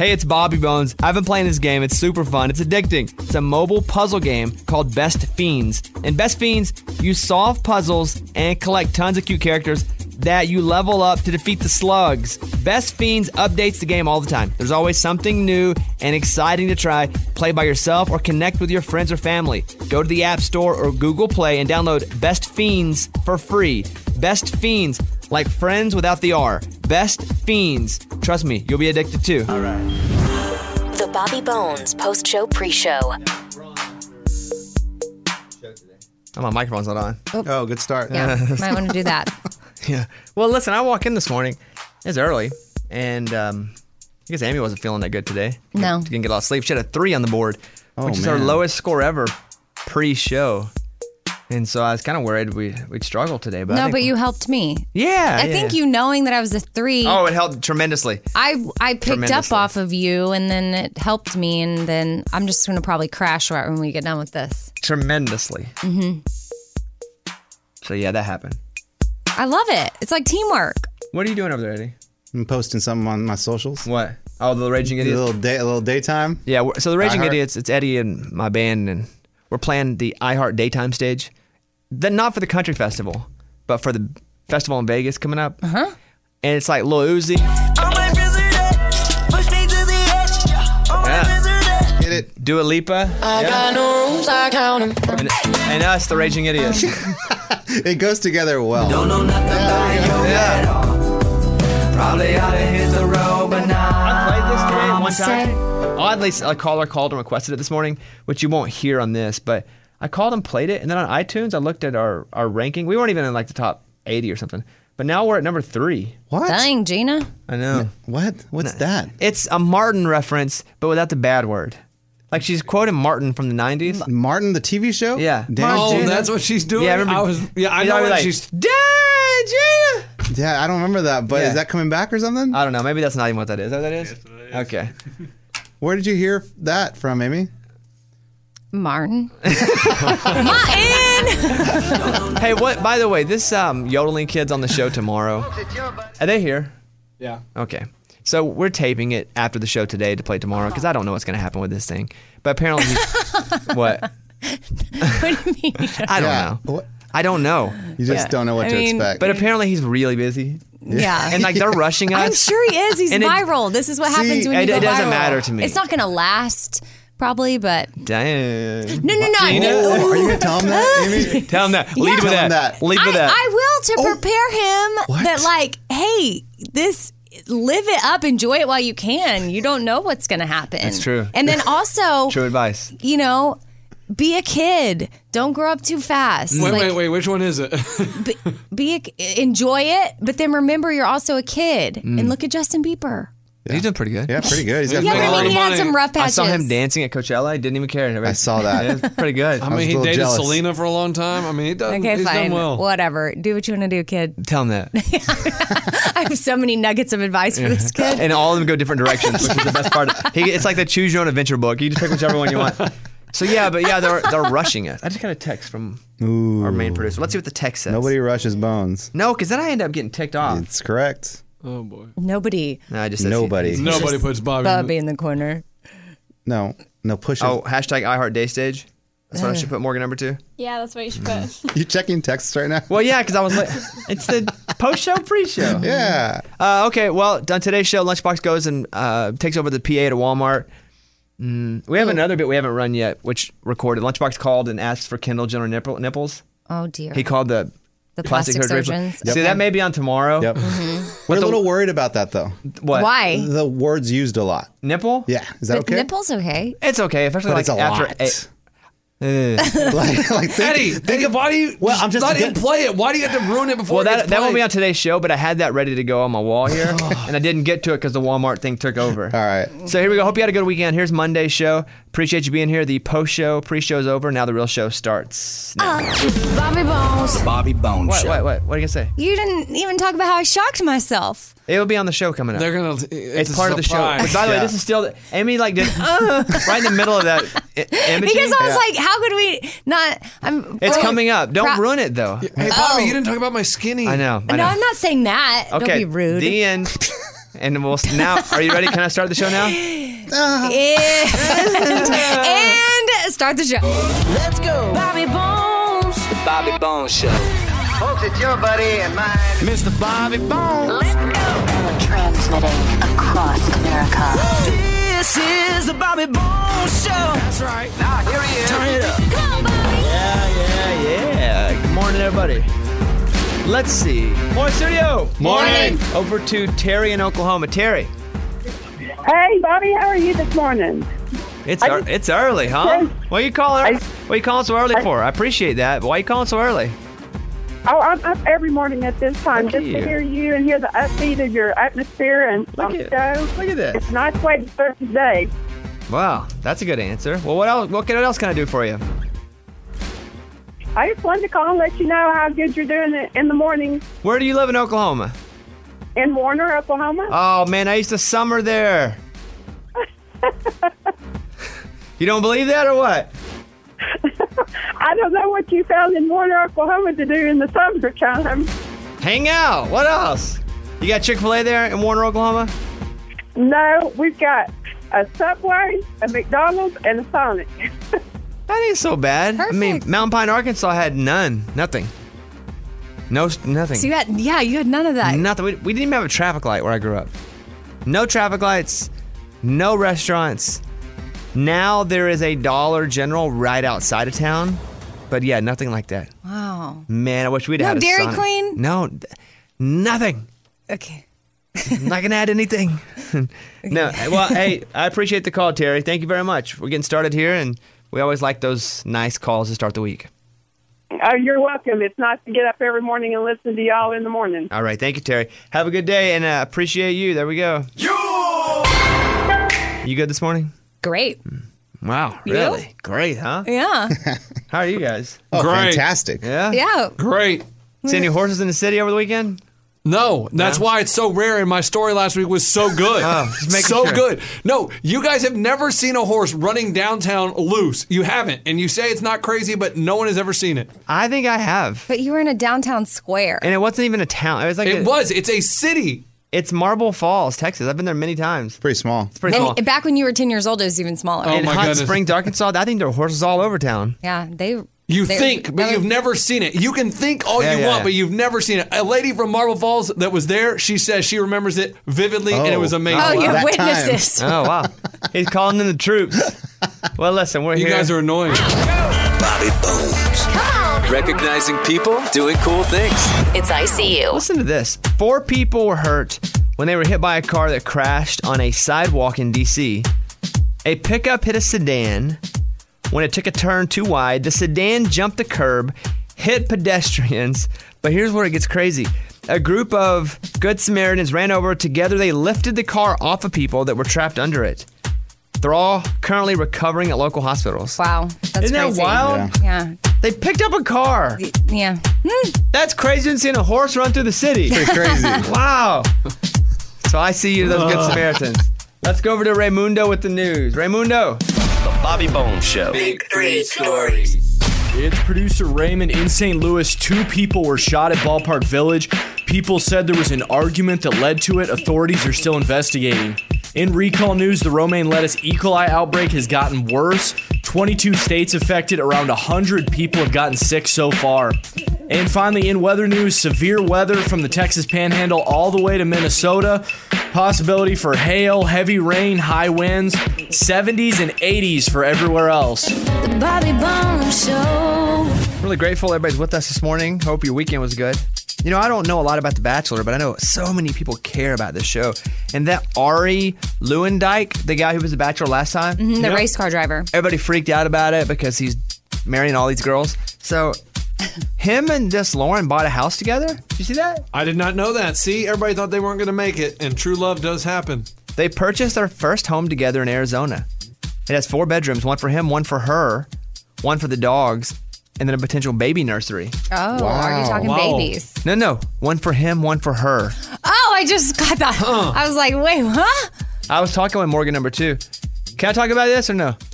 Hey, it's Bobby Bones. I've been playing this game. It's super fun. It's addicting. It's a mobile puzzle game called Best Fiends. In Best Fiends, you solve puzzles and collect tons of cute characters that you level up to defeat the slugs. Best Fiends updates the game all the time. There's always something new and exciting to try. Play by yourself or connect with your friends or family. Go to the App Store or Google Play and download Best Fiends for free. Best Fiends, like friends without the R. Best Fiends. Trust me, you'll be addicted too. All right. The Bobby Bones post-show pre-show. Oh, my microphone's not on. Oh, good start. Yeah, might want to do that. Yeah. Well, listen, I walk in this morning. It's early, and I guess Amy wasn't feeling that good today. No. She didn't get a lot of sleep. She had a 3 on the board, which is our lowest score ever pre-show. And so I was kind of worried we'd struggle today. But But you helped me. Yeah. I think you knowing that I was a 3. Oh, it helped tremendously. I picked up off of you, and then it helped me, and then I'm just going to probably crash right when we get done with this. Tremendously. Mm-hmm. So yeah, that happened. I love it. It's like teamwork. What are you doing over there, Eddie? I'm posting something on my socials. What? Oh, the Raging Idiots? A little daytime. Yeah, so the Raging Idiots, it's Eddie and my band, and we're playing the iHeart Daytime stage. Not for the country festival, but for the festival in Vegas coming up. Uh-huh. And it's like Lil Uzi. Yeah. Get it? Dua Lipa. I got no rules, I count them. And us, the Raging Idiots. It goes together well. Don't know nothing about your at all. Probably ought to hit the road, but now I played this today one time. Oddly, a caller called and requested it this morning, which you won't hear on this, but I called and played it, and then on iTunes, I looked at our ranking. We weren't even in like the top 80 or something, but now we're at number 3. What? Dang, Gina. I know. What? What's that? It's a Martin reference, but without the bad word. Like she's quoting Martin from the 90s. Martin, the TV show? Yeah. Damn, Oh, Gina? that's what she's doing? Yeah, I remember. I know what like, she's... Dang, Gina! Yeah, I don't remember that, but Yeah. is that coming back or something? I don't know. Maybe that's not even what that is. Is that what that is? Yes, it is. Okay. Where did you hear that from, Amy? Martin. Hey, what? By the way, this yodeling kid's on the show tomorrow. Are they here? Yeah. Okay. So we're taping it after the show today to play tomorrow because I don't know what's going to happen with this thing. But apparently, what? What do you mean? I don't know. What? I don't know. You just don't know what to expect. But apparently, he's really busy. Yeah. And like they're rushing us. I'm sure he is. He's And viral. This is what happens when you go viral. it doesn't matter to me. It's not going to last, probably, but... Dang. No. Are you going to tell him that, Amy? Tell him that. Lead with Tell him that. that. Lead with that. I will to prepare him What? that, like, hey, live it up, enjoy it while you can. You don't know what's going to happen. That's true. And then also, True advice. you know, be a kid. Don't grow up too fast. Wait. Which one is it? Enjoy it, but then remember you're also a kid. And look at Justin Bieber. He's doing pretty good. Yeah, pretty good. He's got Yeah, Make but a I lot mean, of he had money. some rough I patches. saw him dancing at Coachella. He didn't even care. I saw that. Yeah, it's pretty good. I was mean, a he little dated jealous. Selena for a long time. I mean, he's Okay, done fine. well. Whatever. Do what you want to do, kid. Tell him that. I have so many nuggets of advice for this kid. And all of them go different directions, which is the best part. It's like the choose your own adventure book. You just pick whichever one you want. So they're rushing us. I just got a text from our main producer. Let's see what the text says. Nobody rushes bones. No, because then I end up getting ticked off. It's correct. Oh, boy. Nobody. No, I just said Nobody. Nobody puts Bobby in the corner. No, pushes. Oh, hashtag iHeart Day Stage. That's what I should put Morgan number 2. Yeah, that's what you should put. You checking texts right now? Well, yeah, because I was like, it's the post-show, pre-show. Yeah. Okay, well, on today's show, Lunchbox goes and takes over the PA at a Walmart. We have another bit we haven't run yet, which recorded. Lunchbox called and asked for Kendall Jenner nipples. Oh, dear. He called the plastic surgeons. See, that may be on tomorrow. Yep. We're a little worried about that, though. What? Why? The word's used a lot. Nipple? Yeah. Is that But okay? nipples okay. It's okay, especially But like it's a after lot. Eddie, why do you Well, I'm just let him getting- play it? Why do you have to ruin it before Well, it gets that won't played? be on today's show, but I had that ready to go on my wall here, and I didn't get to it because the Walmart thing took over. All right. So here we go. Hope you had a good weekend. Here's Monday's show. Appreciate you being here. The post-show, pre-show's over. Now the real show starts. Now. Bobby Bones. Bobby Bones What Show. are you going to say? You didn't even talk about how I shocked myself. It'll be on the show coming up. They're gonna. It's part of the show. surprise. Which, by the way, this is still Amy like did right in the middle of that imaging. Because I was like, how could we not? It's coming up. Don't ruin it though. Hey, Bobby, you didn't talk about my skinny. I know. No, I'm not saying that. Okay. Don't be rude. The end. And we'll now. Are you ready? Can I start the show now? And start the show. Let's go. Bobby Bones. The Bobby Bones Show. Folks, it's your buddy and mine, Mr. Bobby Bones. Let's go. Transmitting across America. This is the Bobby Bones Show. That's right. Now, here he is. Turn it up. Come on, Bobby. Yeah. Good morning, everybody. Let's see. Morning, studio. Morning. Over to Terry in Oklahoma. Terry, Hey, Bobby, how are you this morning? it's early, huh? What are you calling so early for? I appreciate that, but why are you calling so early? Oh, I'm up every morning at this time Look at just you. to hear you and hear the upbeat of your atmosphere and on the show. Look at this. It's a nice way to start the day. Wow, that's a good answer. Well, what else? What else can I do for you? I just wanted to call and let you know how good you're doing in the morning Where do you live in Oklahoma? in Warner, Oklahoma. Oh man, I used to summer there. You don't believe that or what? I don't know what you found in Warner, Oklahoma to do in the summertime. Hang out. What else? You got Chick-fil-A there in Warner, Oklahoma? No, we've got a Subway, a McDonald's, and a Sonic. That ain't so bad. Perfect. I mean, Mountain Pine, Arkansas had nothing. Nothing. So you had none of that. Nothing. We didn't even have a traffic light where I grew up. No traffic lights, no restaurants. Now there is a Dollar General right outside of town. But yeah, nothing like that. Wow. Man, I wish we'd No had a Dairy Sonic. Queen? No, nothing. Okay. I'm not going to add anything. No. Well, hey, I appreciate the call, Terry. Thank you very much. We're getting started here, and we always like those nice calls to start the week. Oh, you're welcome. It's nice to get up every morning and listen to y'all in the morning. All right. Thank you, Terry. Have a good day, and appreciate you. There we go. You good this morning? Great. Wow. Really? Great, huh? Yeah. How are you guys? Oh, Great. fantastic. Yeah? Yeah. Great. See any horses in the city over the weekend? No, that's why it's so rare, and my story last week was so good. just making so sure. good. No, you guys have never seen a horse running downtown loose. You haven't. And you say it's not crazy, but no one has ever seen it. I think I have. But you were in a downtown square. And it wasn't even a town. It was like It's a city. It's Marble Falls, Texas. I've been there many times. Pretty small. It's pretty small. And back when you were 10 years old, it was even smaller. Oh, In my Hot goodness. Springs, Arkansas, I think there are horses all over town. Yeah, You they're- think, but you've never seen it. You can think all Yeah, you yeah, want, yeah. but you've never seen it. A lady from Marble Falls that was there, she says she remembers it vividly, and it was amazing. Oh, you have That witnesses. Oh, wow. He's calling in the troops. Well, listen, we're You here. guys are annoying. Bobby Bones. Recognizing people doing cool things. It's ICU. Listen to this. 4 people were hurt when they were hit by a car that crashed on a sidewalk in D.C. A pickup hit a sedan. When it took a turn too wide, the sedan jumped the curb, hit pedestrians. But here's where it gets crazy. A group of Good Samaritans ran over. Together, they lifted the car off of people that were trapped under it. They're all currently recovering at local hospitals. Wow. That's Isn't crazy. that wild? Yeah. They picked up a car. Yeah. That's crazy than seeing a horse run through the city. Pretty crazy. Wow. So I see you, those Good Samaritans. Let's go over to Raymundo with the news. Raymundo. The Bobby Bones Show. Big 3 stories. It's producer Raymond in St. Louis. 2 people were shot at Ballpark Village. People said there was an argument that led to it. Authorities are still investigating. In recall news, the romaine lettuce E. coli outbreak has gotten worse. 22 states affected. Around 100 people have gotten sick so far. And finally, in weather news, severe weather from the Texas Panhandle all the way to Minnesota. Possibility for hail, heavy rain, high winds, 70s and 80s for everywhere else. The Bobby Bones Show. Really grateful everybody's with us this morning. Hope your weekend was good. You know, I don't know a lot about The Bachelor, but I know so many people care about this show. And that Ari Lewandijk, the guy who was The Bachelor last time, The race car driver. everybody freaked out about it because he's marrying all these girls. So him and this Lauren bought a house together. Did you see that? I did not know that. See, everybody thought they weren't going to make it, and true love does happen. They purchased their first home together in Arizona. It has 4 bedrooms, one for him, one for her, one for the dogs, and then a potential baby nursery. Oh, are you talking babies? No. One for him, one for her. Oh, I just got that. I was like, wait, huh? I was talking with Morgan number 2. Can I talk about this or no?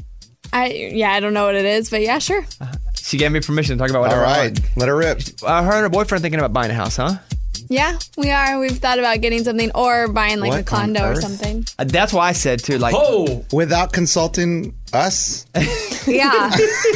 I don't know what it is, but yeah, sure. She gave me permission to talk about whatever. All right. Let her rip. Her and her boyfriend thinking about buying a house, huh? Yeah, we are. We've thought about getting something or buying like What a condo on or earth? something. That's why I said too. Like, Without consulting us? Yeah.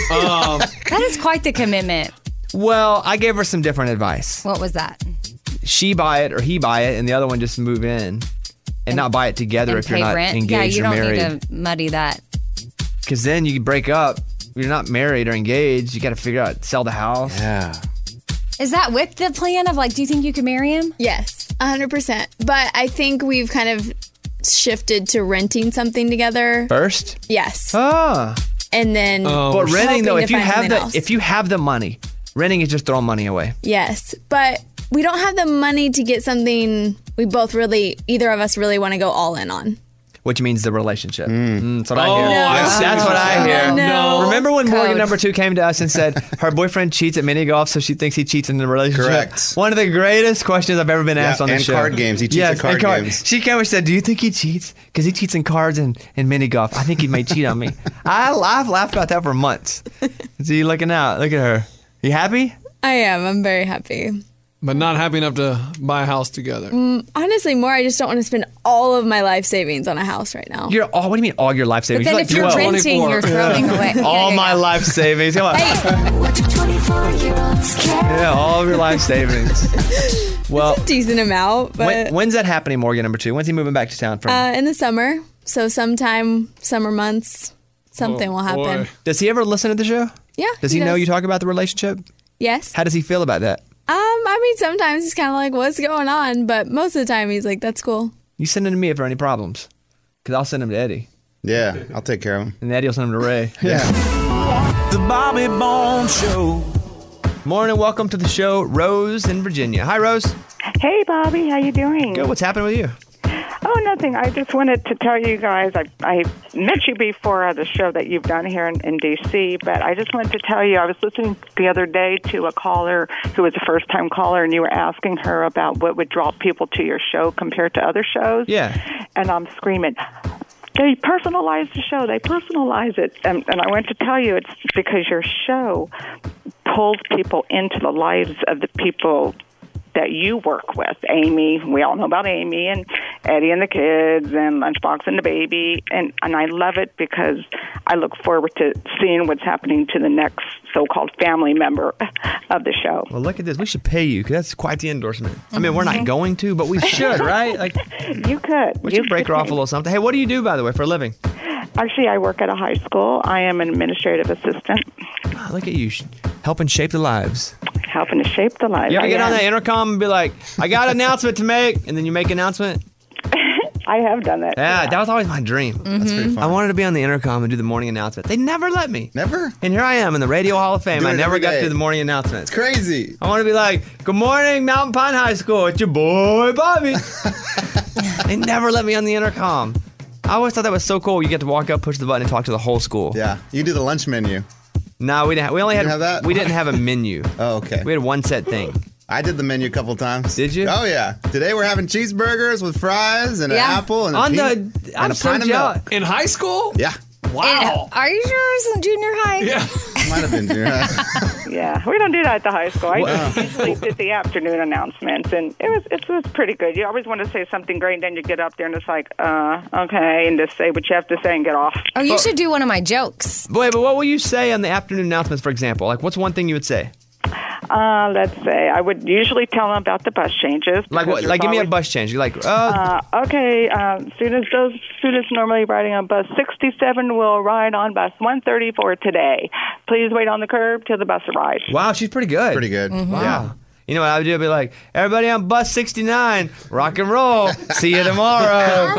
That is quite the commitment. well, I gave her some different advice. What was that? She buy it or he buy it, and the other one just move in and not buy it together And if you're pay not rent. engaged Yeah, you or don't married. need to muddy that. Because then you break up. You're not married or engaged. You got to figure out sell the house. Yeah. Is that with the plan of like, do you think you can marry him? Yes, 100%. But I think we've kind of shifted to renting something together. First. Yes. Ah. And then But renting though, hoping if to you find have something else. if you have the money, renting is just throwing money away. Yes, but we don't have the money to get something we both really, either of us really want to go all in on. Which means the relationship. That's what I hear. No. I see That's what I hear. No. Remember when Morgan Code. number 2 came to us and said her boyfriend cheats at mini golf, so she thinks he cheats in the relationship? Correct. One of the greatest questions I've ever been asked on the and show. card games. He cheats at card and games. She came and said, "Do you think he cheats? Because he cheats in cards and mini golf. I think he may cheat on me." I've laughed about that for months. So you looking out? Look at her. You happy? I am. I'm very happy. But not happy enough to buy a house together. Honestly, more, I just don't want to spend all of my life savings on a house right now. You're all. What do you mean all your life But savings? then You're if you're 12. renting, 24. you're throwing away. All my life savings. Come on. What do 24-year-olds care? Yeah, all of your life savings. Well, Decent amount, but when's that happening, Morgan number 2? When's he moving back to town from? in the summer. So sometime summer months, something will happen. Boy. Does he ever listen to the show? Yeah. Does he know you talk about the relationship? Yes. How does he feel about that? I mean, sometimes he's kind of like, what's going on? But most of the time he's like, that's cool. You send him to me if there are any problems. Because I'll send him to Eddie. Yeah, I'll take care of him. And Eddie will send him to Ray. The Bobby Bones Show. Morning, welcome to the show, Rose in Virginia. Hi, Rose. Hey, Bobby, how you doing? Good. What's happening with you? Oh, nothing. I just wanted to tell you guys, I met you before the show that you've done here in D.C., but I just wanted to tell you, I was listening the other day to a caller who was a first-time caller, and you were asking her about what would draw people to your show compared to other shows. Yeah. And I'm screaming, they personalize the show. They personalize it. And I want to tell you, it's because your show pulls people into the lives of the people that you work with. Amy, we all know about Amy, and Eddie and the kids, and Lunchbox and the baby. And I love it because I look forward to seeing what's happening to the next so-called family member of the show. Well, look at this. We should pay you because that's quite the endorsement. I mean, we're not going to, but we should, right? Like, You could. we should break her off a little something. Hey, what do you do, by the way, for a living? Actually, I work at a high school. I am an administrative assistant. Oh, look at you, helping shape the lives. Helping to shape the lives. You ever I get on am. that intercom and be like, I got an announcement to make, and then you make an announcement? I have done that. Yeah, that was always my dream. That's pretty fun. I wanted to be on the intercom and do the morning announcement. They never let me. Never? And here I am in the Radio Hall of Fame. Doing I it never every got day. to the morning announcements. It's crazy. I want to be like, good morning, Mountain Pine High School. It's your boy, Bobby. They never let me on the intercom. I always thought that was so cool. You get to walk up, push the button, and talk to the whole school. Yeah, you do the lunch menu. No, we didn't. We only had. didn't have that? We didn't have a menu. Oh, okay. We had one set thing. I did the menu a couple times. Did you? Oh, yeah. Today we're having cheeseburgers with fries and an Yeah. apple and a On and I'm a so pint of jealous. milk. In high school? Yeah, Wow. Are you sure it was in junior high? Yeah. might have been. Yeah, we don't do that at the high school. I usually did the afternoon announcements, and it was pretty good. You always want to say something great, and then you get up there and it's like, okay, and just say what you have to say and get off. Oh, you should do one of my jokes. Wait, but what will you say on the afternoon announcements, for example? Like, what's one thing you would say? Let's say I would usually tell them about the bus changes. Like, what? Like, give me a bus change. You're like, Okay, students normally riding on bus 67 will ride on bus 134 today. Please wait on the curb till the bus arrives. wow, she's pretty good. Pretty good. Wow. You know what I would do? I'd be like, everybody on bus 69, rock and roll. See you tomorrow.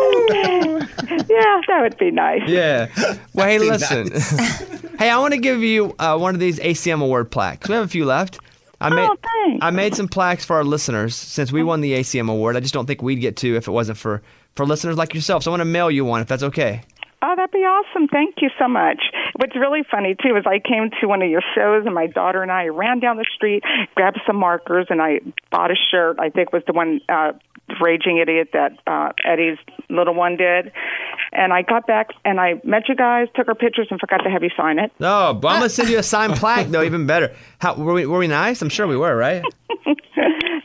Yeah, that would be nice. Yeah. Well, hey, Be listen. Hey, I want to give you one of these ACM award plaques. We have a few left. Thanks. I made some plaques for our listeners since we won the ACM award. I just don't think we'd get to if it wasn't for listeners like yourself. So I want to mail you one if that's okay. Oh, that'd be awesome. Thank you so much. What's really funny, too, is I came to one of your shows, and my daughter and I ran down the street, grabbed some markers, and I bought a shirt. I think was the one, Raging Idiot, that Eddie's little one did. And I got back, and I met you guys, took our pictures, and forgot to have you sign it. Oh, but I'm going to send you a signed plaque, though, even better. Were we nice? I'm sure we were, right?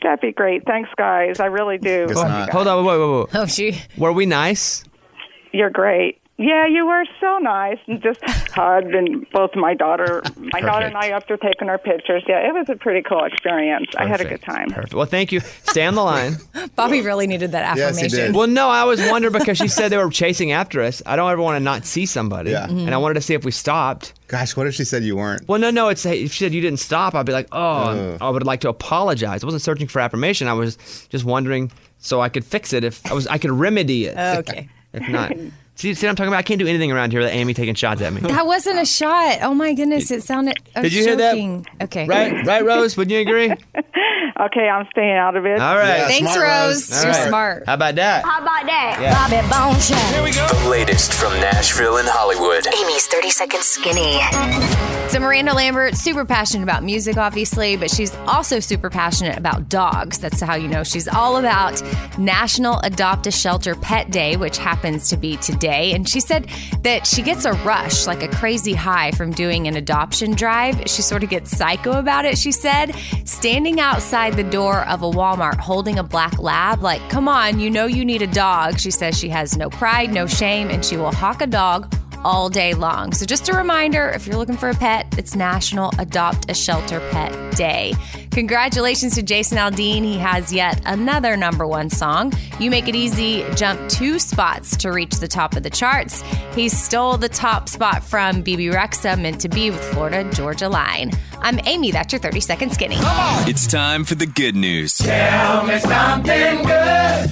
That'd be great. Thanks, guys. I really do. Guess love not. you guys. Hold on, wait. Oh, gee. Were we nice? You're great. Yeah, you were so nice, and just hugged, and both my daughter and I, after taking our pictures. Yeah, it was a pretty cool experience. I had a good time. Perfect. Well, thank you. Stay on the line. Bobby really needed that affirmation. Yes, he did. Well, no, I was wondering because she said they were chasing after us. I don't ever want to not see somebody. Yeah. And I wanted to see if we stopped. Gosh, what if she said you weren't? Well, no. If she said you didn't stop, I'd be like, I would like to apologize. I wasn't searching for affirmation. I was just wondering so I could fix it if I could remedy it. Okay. If not. See what I'm talking about? I can't do anything around here without Amy taking shots at me. That wasn't a shot. Oh, my goodness. It sounded Did you hear that? Okay. Right, Rose? Wouldn't you agree? Okay, I'm staying out of it. All right. Yeah, Thanks, smart, Rose. All You're right. smart. How about that? Bobby Bone Show. Here we go. The latest from Nashville and Hollywood. Amy's 30 Second Skinny. So Miranda Lambert, super passionate about music, obviously, but she's also super passionate about dogs. That's how you know she's all about National Adopt a Shelter Pet Day, which happens to be today. And she said that she gets a rush, like a crazy high from doing an adoption drive. She sort of gets psycho about it, she said. Standing outside the door of a Walmart holding a black lab, like, come on, you know you need a dog. She says she has no pride, no shame, and she will hawk a dog all day long. So just a reminder, if you're looking for a pet, it's National Adopt a Shelter Pet Day. Congratulations to Jason Aldean. He has yet another #1 song. You Make It Easy jumped 2 spots to reach the top of the charts. He stole the top spot from BB Rexa, Meant to Be with Florida Georgia Line. I'm Amy. That's your 30 Second Skinny. It's time for the good news. Tell me something good.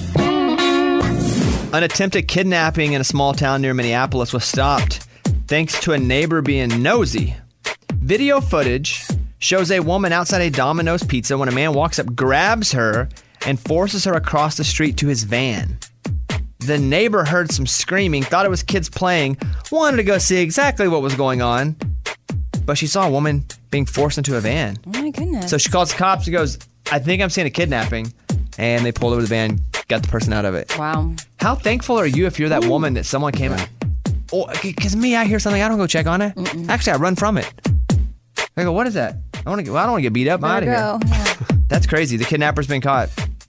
An attempted kidnapping in a small town near Minneapolis was stopped thanks to a neighbor being nosy. Video footage shows a woman outside a Domino's Pizza when a man walks up, grabs her, and forces her across the street to his van. The neighbor heard some screaming, thought it was kids playing, wanted to go see exactly what was going on, but she saw a woman being forced into a van. Oh my goodness. So she calls the cops and goes, I think I'm seeing a kidnapping. And they pulled over the van, got the person out of it. Wow. How thankful are you if you're that woman that someone came out? Oh, because me, I hear something, I don't go check on it. Actually, I run from it. I go, what is that? I don't want to get beat up. I'm out of here. Yeah. That's crazy. The kidnapper's been caught.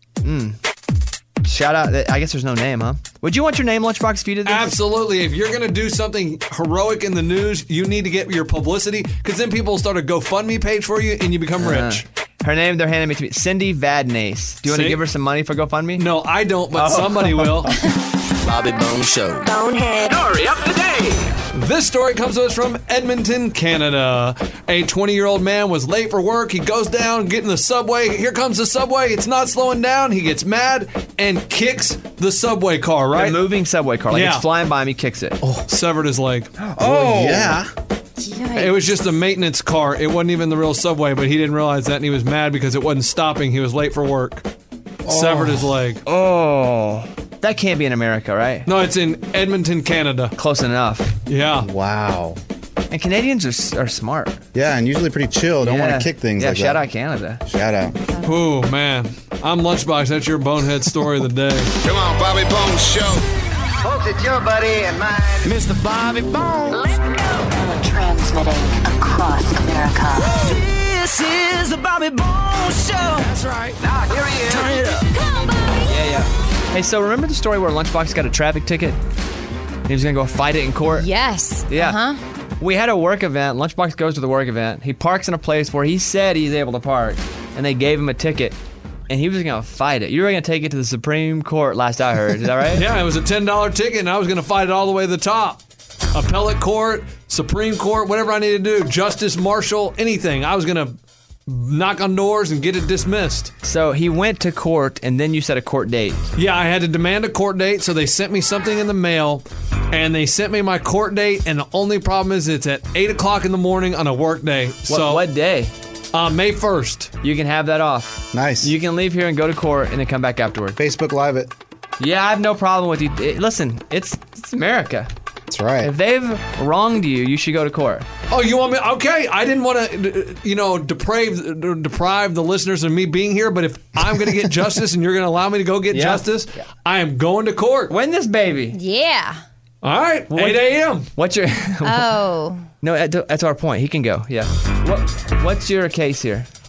Shout out. I guess there's no name, huh? Would you want your name, Lunchbox, if you did this? Absolutely. If you're going to do something heroic in the news, you need to get your publicity because then people will start a GoFundMe page for you and you become rich. Her name, they're handing me to me, Cindy Vadnais. Do you want to give her some money for GoFundMe? No, I don't, but somebody will. Bobby Bone Show. Bonehead. Story of the day. This story comes to us from Edmonton, Canada. A 20-year-old man was late for work. He goes down, get in the subway. Here comes the subway. It's not slowing down. He gets mad and kicks the subway car, right? A moving subway car. Like Yeah. it's flying by him, he kicks it. Severed his leg. Oh, yeah. It was just a maintenance car. It wasn't even the real subway, but he didn't realize that, and he was mad because it wasn't stopping. He was late for work. Severed his leg. Oh. That can't be in America, right? No, it's in Edmonton, Canada. Close enough. Yeah. Wow. And Canadians are smart. Yeah, and usually pretty chill. Don't want to kick things yeah, like shout that. out Canada. Shout out. Oh, man. I'm Lunchbox. That's your bonehead story of the day. Come on, Bobby Bone Show. Folks, it's your buddy and mine. Mr. Bobby Bones. Transmitting across America. This is the Bobby Bones Show. That's right. Now, here he is. Turn it up. Yeah. Hey, so remember the story where Lunchbox got a traffic ticket? He was going to go fight it in court? Yes. Yeah. Uh-huh. We had a work event. Lunchbox goes to the work event. He parks in a place where he said he's able to park, and they gave him a ticket, and he was going to fight it. You were going to take it to the Supreme Court, last I heard. Is that right? Yeah, it was a $10 ticket, and I was going to fight it all the way to the top. Appellate court, Supreme Court, whatever I needed to do, Justice Marshal, anything. I was going to knock on doors and get it dismissed. So he went to court, and then you set a court date. Yeah, I had to demand a court date, so they sent me something in the mail, and they sent me my court date, and the only problem is it's at 8 o'clock in the morning on a work day. What day? May 1st. You can have that off. Nice. You can leave here and go to court and then come back afterward. Facebook Live it. Yeah, I have no problem with you. Listen, it's America. That's right. If they've wronged you, you should go to court. Oh, you want me? Okay, I didn't want to, deprive the listeners of me being here. But if I'm going to get justice and you're going to allow me to go get justice, I am going to court. Win this baby. Yeah. All right, 8 a.m. What's your? Oh. No, that's our point. He can go. Yeah. What's your case here?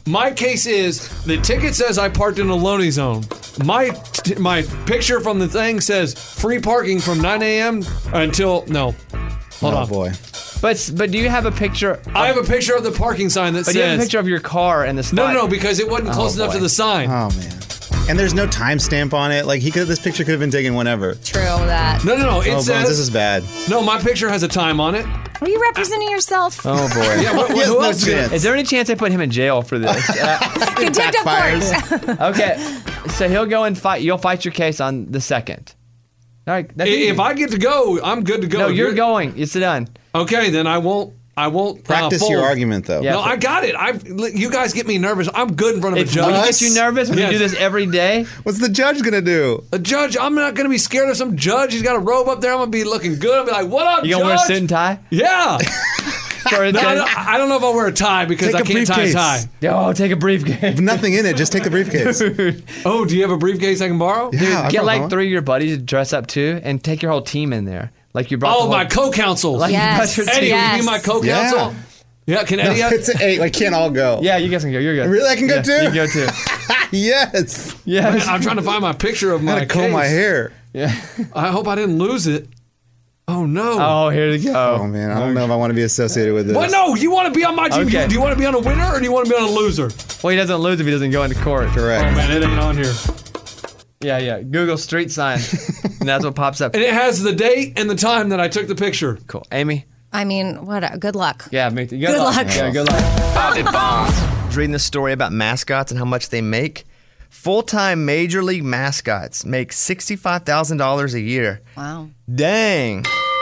My case is the ticket says I parked in a loading zone. My picture from the thing says free parking from 9 a.m. until Hold on. Oh boy. But do you have a picture? I have a picture of the parking sign that But says. do you have a picture of your car and the spot? No, because it wasn't close enough to the sign. Oh man. And there's no timestamp on it. Like this picture could have been taken whenever. True that. No. It Bones, says. this is bad. No, my picture has a time on it. Are you representing yourself? Oh boy. Yeah, He has who no else is gonna- chance. Is there any chance I put him in jail for this? Contempt of court. Okay, so he'll go and fight. You'll fight your case on the 2nd. All right. That's easy. If I get to go, I'm good to go. No, you're going. It's done. Okay, then I won't. Practice fold. your argument though. Yeah. No, I got it. You guys get me nervous. I'm good in front of a When judge. you get you nervous when Yes. you do this every day. What's the judge gonna do? A judge, I'm not going to be scared of some judge. He's got a robe up there. I'm going to be looking good. I'll be like, what up, You judge? gonna wear a suit and tie? Yeah. For a No, judge? I don't know if I'll wear a tie because Take I a can't tie a briefcase. tie. Oh, take a briefcase. Nothing in it. Just take the briefcase. Oh, do you have a briefcase I can borrow? Yeah, I Get brought like one. 3 of your buddies to dress up too, and take your whole team in there. Like you brought. Oh, the whole, my co-counsels. Like Yes. you brought your Eddie, team. will you be my co-counsel? Yeah, can No, Eddie have? it's an 8. I can't all go. Yeah, you guys can go. You're good. Really? I can go Yeah, too? You can go too. Yes. Yes. I'm trying to find my picture of I my gotta comb case. my hair. Yeah. I hope I didn't lose it. Oh, no. Oh, here we go. Oh man, I don't know if I want to be associated with this. Well, no, you want to be on my team. Okay. Do you want to be on a winner or do you want to be on a loser? Well, he doesn't lose if he doesn't go into court. Correct. Oh, man, it ain't on here. Yeah. Google street sign, and that's what pops up. And it has the date and the time that I took the picture. Cool. Amy. I mean, good luck. Yeah, me too. Good luck. Yeah, good luck. Bobby Bones. I was reading this story about mascots and how much they make. Full-time Major League mascots make $65,000 a year. Wow. Dang.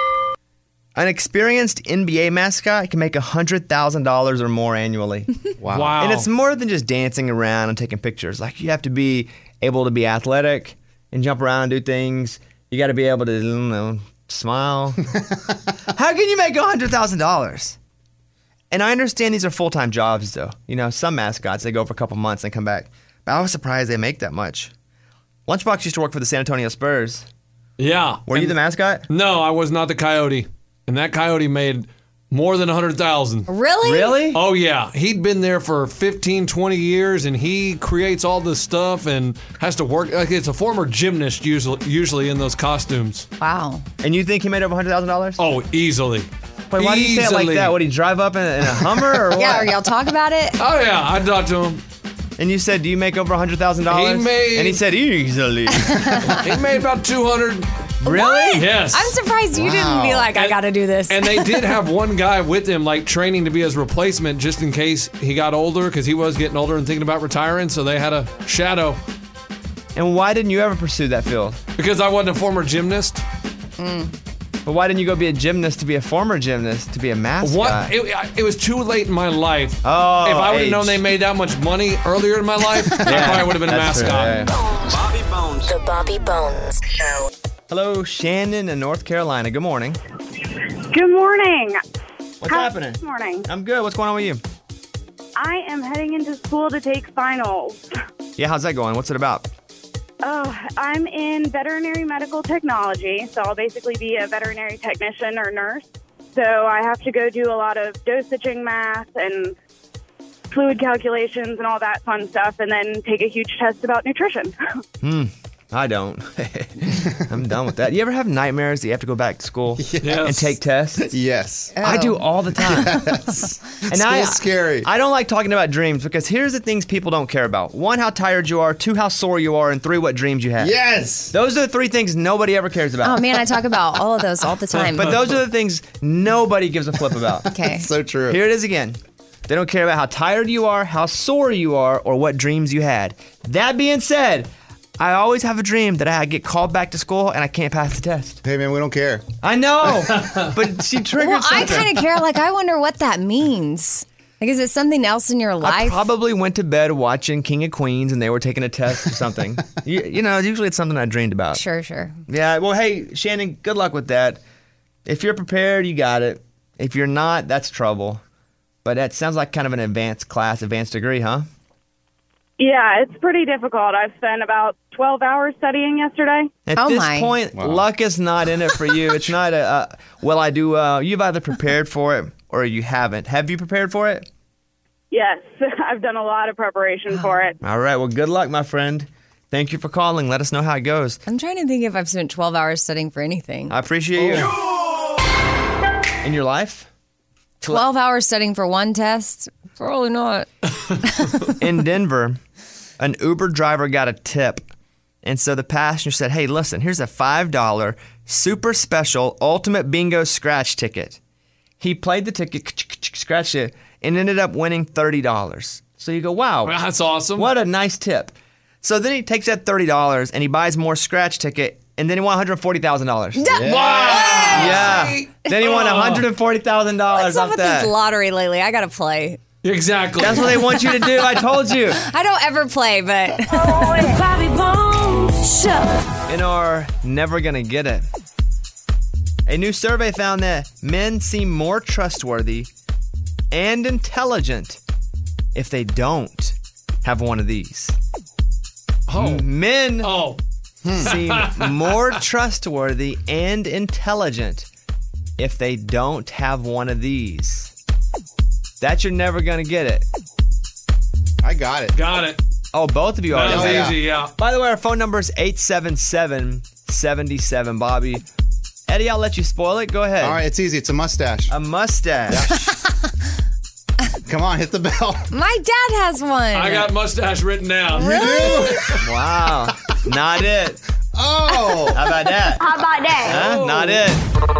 An experienced NBA mascot can make $100,000 or more annually. Wow. And it's more than just dancing around and taking pictures. Like, you have to be able to be athletic and jump around and do things. You got to be able to, smile. How can you make $100,000? And I understand these are full-time jobs, though. Some mascots, they go for a couple months and come back. But I was surprised they make that much. Lunchbox used to work for the San Antonio Spurs. Yeah. Were you the mascot? No, I was not the coyote. And that coyote made more than $100,000. Really? Really? Oh, yeah. He'd been there for 15, 20 years, and he creates all this stuff and has to work. Like, it's a former gymnast usually in those costumes. Wow. And you think he made over $100,000? Oh, easily. Wait, why do you say it like Easily. that? Would he drive up in a Hummer or what? Yeah, or y'all talk about it? Oh, yeah. I talked to him. And you said, do you make over $100,000? He made- And he said, easily. He made about 200. Really? Yes. I'm surprised you didn't be like, I got to do this. And they did have one guy with him, like, training to be his replacement just in case he got older, because he was getting older and thinking about retiring, so they had a shadow. And why didn't you ever pursue that field? Because I wasn't a former gymnast. But why didn't you go be a gymnast to be a former gymnast to be a mascot? What? It was too late in my life. Oh, if I would have age. known they made that much money earlier in my life, I probably would have been a That's true, mascot. yeah. Bobby Bones. The Bobby Bones Show. Hello, Shannon in North Carolina. Good morning. Good morning. What's How's happening? this morning? I'm good. What's going on with you? I am heading into school to take finals. Yeah, how's that going? What's it about? Oh, I'm in veterinary medical technology, so I'll basically be a veterinary technician or nurse. So I have to go do a lot of dosaging math and fluid calculations and all that fun stuff, and then take a huge test about nutrition. I don't. I'm done with that. You ever have nightmares that you have to go back to school Yes. and take tests? Yes. I do all the time. And School's scary. I don't like talking about dreams because here's the things people don't care about. 1, how tired you are. 2, how sore you are. And 3, what dreams you have. Yes. Those are the 3 things nobody ever cares about. Oh, man, I talk about all of those all the time. But those are the things nobody gives a flip about. Okay. So true. Here it is again. They don't care about how tired you are, how sore you are, or what dreams you had. That being said, I always have a dream that I get called back to school and I can't pass the test. Hey man, we don't care. I know, but she triggered Well, I something. kind of care. Like, I wonder what that means. Like, is it something else in your I life? probably went to bed watching King of Queens and they were taking a test or something. you know, usually it's something I dreamed about. Sure. Yeah, well, hey, Shannon, good luck with that. If you're prepared, you got it. If you're not, that's trouble. But that sounds like kind of an advanced degree, huh? Yeah, it's pretty difficult. I've spent about 12 hours studying yesterday. At Oh this my. point, luck is not in it for you. It's not you've either prepared for it or you haven't. Have you prepared for it? Yes, I've done a lot of preparation for it. All right. Well, good luck, my friend. Thank you for calling. Let us know how it goes. I'm trying to think if I've spent 12 hours studying for anything. I appreciate you. In your life? 12 hours studying for one test? Probably not. In Denver, an Uber driver got a tip. And so the passenger said, hey, listen, here's a $5 super special ultimate bingo scratch ticket. He played the ticket, scratched it, and ended up winning $30. So you go, wow. That's awesome. What a nice tip. So then he takes that $30 and he buys more scratch ticket, and then he won $140,000. Yeah. Wow. Yeah. Then he won $140,000 What's up off with that. this lottery lately? I got to play. Exactly. That's what they want you to do. I told you. I don't ever play, but... Bobby Bones Show. In our Never Gonna Get It, a new survey found that men seem more trustworthy and intelligent if they don't have one of these. Men seem more trustworthy and intelligent if they don't have one of these. That you're never gonna get it. I got it. Got it. Oh, both of you are. That was easy, yeah. By the way, our phone number is 877-77 Bobby. Eddie, I'll let you spoil it. Go ahead. All right, it's easy. It's a mustache. A mustache. Come on, hit the bell. My dad has one. I got mustache written down. Really? Wow. Not it. Oh. How about that? How about that? Huh? Not it.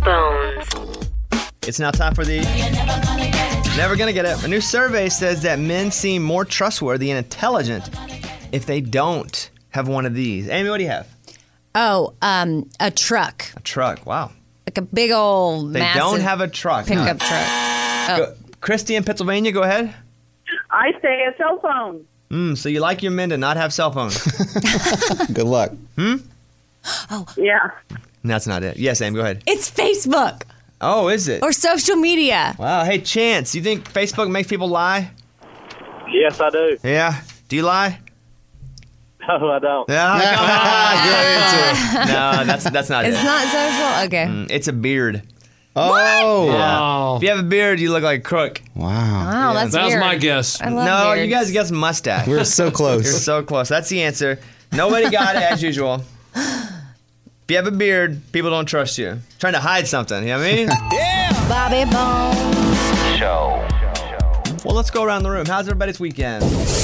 It's now time for the Never Gonna Get It. A new survey says that men seem more trustworthy and intelligent if they don't have one of these. Amy, what do you have? Oh, a truck. A truck. Wow. Like a big old They massive don't have a truck. pickup No. truck. Go- Christy in Pennsylvania, go ahead. I say a cell phone. So you like your men to not have cell phones? Good luck. Yeah. That's not it. Yes, Amy, go ahead. It's Facebook Oh, is it? or social media. Wow. Hey, Chance, you think Facebook makes people lie? Yes, I do. Yeah. Do you lie? No, I don't. Yeah. Good answer. No, that's not It's it. not social? Okay. It's a beard. Oh. Yeah. If you have a beard, you look like a crook. Wow. Wow, that's That was weird. my guess. I love No, beards. you guys guessed mustache. We're so close. You're so close. That's the answer. Nobody got it as usual. If you have a beard, people don't trust you. Trying to hide something, you know what I mean? Bobby Bones. Well, let's go around the room. How's everybody's weekend?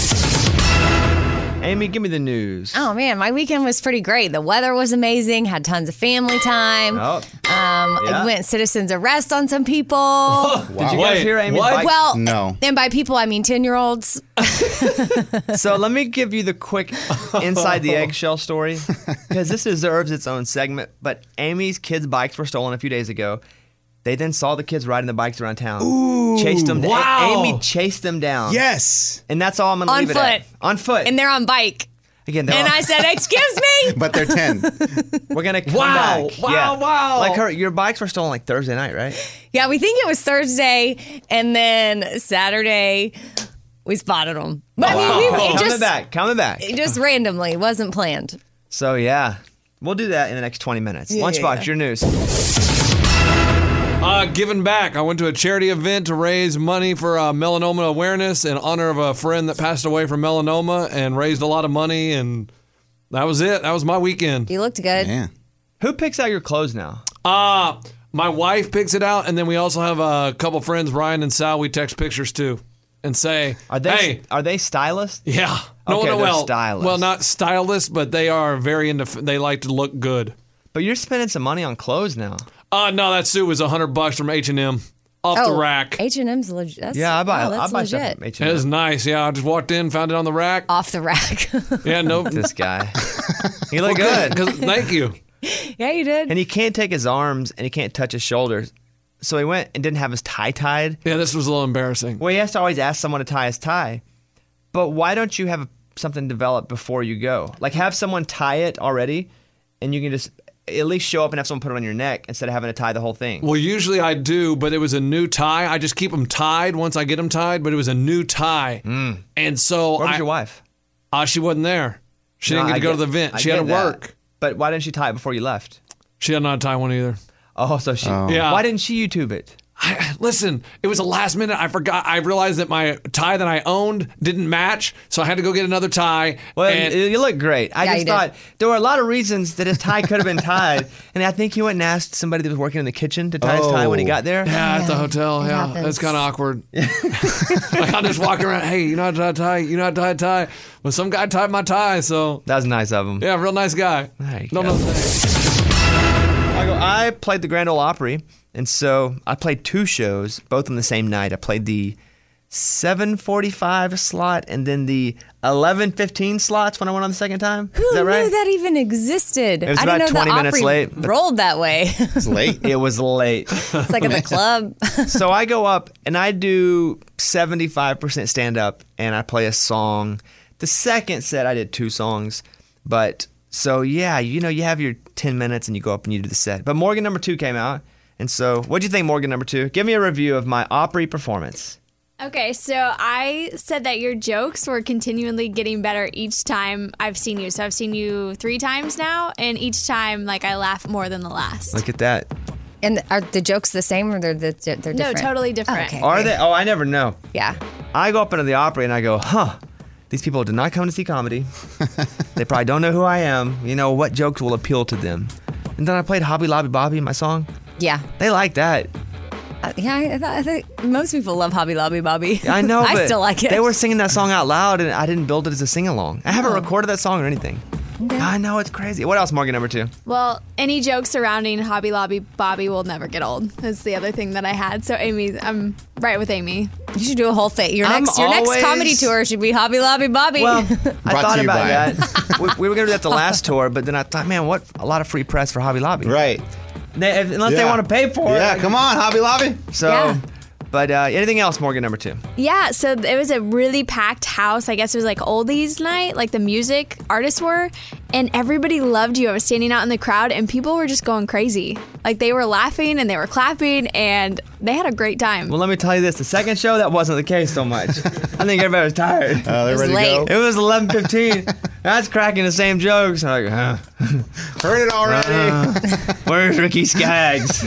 Amy, give me the news. Oh, man, my weekend was pretty great. The weather was amazing. Had tons of family time. Oh. I went citizen's arrest on some people. Did you guys hear Amy's bike? Well, No. and by people, I mean 10-year-olds. So let me give you the quick inside the eggshell story, because this deserves its own segment. But Amy's kids' bikes were stolen a few days ago. They then saw the kids riding the bikes around town. Chased them down. wow. Amy chased them down. Yes. And that's all I'm going to On leave it at. foot. On foot. And they're on bike. Again, And I said, excuse me. But they're 10. we're going to come Wow. back. Wow, wow. Like your bikes were stolen like Thursday night, right? Yeah, we think it was Thursday. And then Saturday, we spotted them. But I mean, Coming back. It just randomly. It wasn't planned. So, yeah. We'll do that in the next 20 minutes. Yeah. Lunchbox, your news. Giving back. I went to a charity event to raise money for melanoma awareness in honor of a friend that passed away from melanoma, and raised a lot of money, and that was it. That was my weekend. You looked good. Yeah. Who picks out your clothes now? My wife picks it out, and then we also have a couple friends, Ryan and Sal, we text pictures to and say, hey. Are they stylists? Yeah. Okay, they're well, stylists. Well, not stylists, but they are very they like to look good. But you're spending some money on clothes now. No, that suit was $100 from H&M off the rack. H&M's legit. Yeah, I buy that's stuff legit. from H&M. It was nice. Yeah, I just walked in, found it on the rack. Off the rack. Yeah, no. This guy. He looked good. Thank you. Yeah, you did. And he can't take his arms and he can't touch his shoulders. So he went and didn't have his tie tied. Yeah, this was a little embarrassing. Well, he has to always ask someone to tie his tie. But why don't you have something developed before you go? Like have someone tie it already, and you can just at least show up and have someone put it on your neck instead of having to tie the whole thing. Well, usually I do, but it was a new tie. I just keep them tied once I get them tied, but it was a new tie. And so Where was your wife? She wasn't there. She didn't get to go to the event. She had to work. But why didn't she tie it before you left? She didn't know how to tie one either. Oh, so she. Yeah. Why didn't she YouTube it? Listen, it was a last minute. I forgot. I realized that my tie that I owned didn't match, so I had to go get another tie. Well, and you look great. I Yeah, just you did. thought there were a lot of reasons that his tie could have been tied. And I think he went and asked somebody that was working in the kitchen to tie his tie when he got there. yeah, at the hotel. It Yeah, happens. that's kind of awkward. Like, I'm just walking around. Hey, you know how to tie a tie? You know how to tie a tie? Well, some guy tied my tie, so That was nice of him. yeah, real nice guy. There you No, go. thanks. I played the Grand Ole Opry, and so I played 2 shows, both on the same night. I played the 7:45 slot and then the 11:15 slots when I went on the second time. Who Is that right? knew that even existed? It was I about didn't know 20 the minutes Opry late, but- rolled that way. It's late. It was late. It's like at the club. So I go up and I do 75% stand up and I play a song. The second set I did 2 songs, but so yeah, you have your 10 minutes and you go up and you do the set. But Morgan number 2 came out, and so what'd you think, Morgan number 2? Give me a review of my Opry performance. Okay, so I said that your jokes were continually getting better each time I've seen you. So I've seen you 3 times now, and each time, like, I laugh more than the last. Look at that. And are the jokes the same or they're different? No, totally different. Okay. Are they? Oh, I never know. Yeah. I go up into the Opry and I go, these people did not come to see comedy. They probably don't know who I am. You know, what jokes will appeal to them? And then I played Hobby Lobby Bobby in my song. Yeah. They like that. Yeah, I think most people love Hobby Lobby Bobby. I know, I but still like it. They were singing that song out loud, and I didn't build it as a sing-along. I haven't recorded that song or anything. Okay. I know, it's crazy. What else, Morgan, number 2? Well, any jokes surrounding Hobby Lobby Bobby will never get old. That's the other thing that I had. So I'm right with Amy. You should do a whole thing. Your I'm next always- comedy tour should be Hobby Lobby Bobby. Well, I Brought thought to you about by- that. we were going to do that the last tour, but then I thought, man, what a lot of free press for Hobby Lobby. Right. Unless they Yeah. want to pay for it. Yeah, come on, Hobby Lobby. So, Yeah. but anything else, Morgan, number 2? Yeah, so it was a really packed house. I guess it was like oldies night, like the music artists were, and everybody loved you. I was standing out in the crowd, and people were just going crazy. Like they were laughing and they were clapping, and they had a great time. Well, let me tell you this. The second show, that wasn't the case so much. I think everybody was tired. They're ready late. to It was 11:15. That's cracking the same jokes. I'm like, go. Heard it already. where's Ricky Skaggs?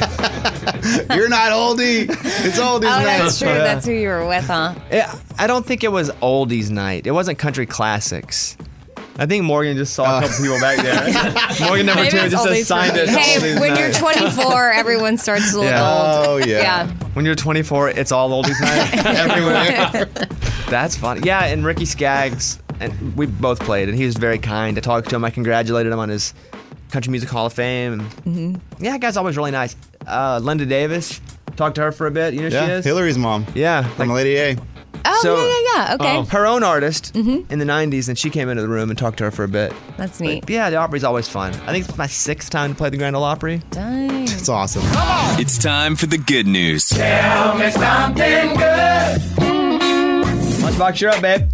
You're not oldie. It's oldies oh, night. that's true. That's who you were with, huh? I don't think it was oldies night. It wasn't country classics. I think Morgan just saw a couple people back there. Morgan number Maybe 2 it's just oldies assigned it. to Hey, oldies when night. you're 24, everyone starts to look Yeah. old. Oh, yeah. When you're 24, it's all oldies night everywhere. That's funny. Yeah, and Ricky Skaggs, and we both played, and he was very kind. I talked to him. I congratulated him on his Country Music Hall of Fame. And yeah, that guy's always really nice. Linda Davis, talked to her for a bit. You know who she Yeah, is? Hillary's mom. Yeah. From Lady A. Oh, So- yeah. Okay. Her own artist in the 90s, and she came into the room and talked to her for a bit. That's neat. But yeah, the Opry's always fun. I think it's my 6th time to play the Grand Ole Opry. Dang. It's awesome. It's time for the good news. Tell me something good. Lunchbox, you're up, babe.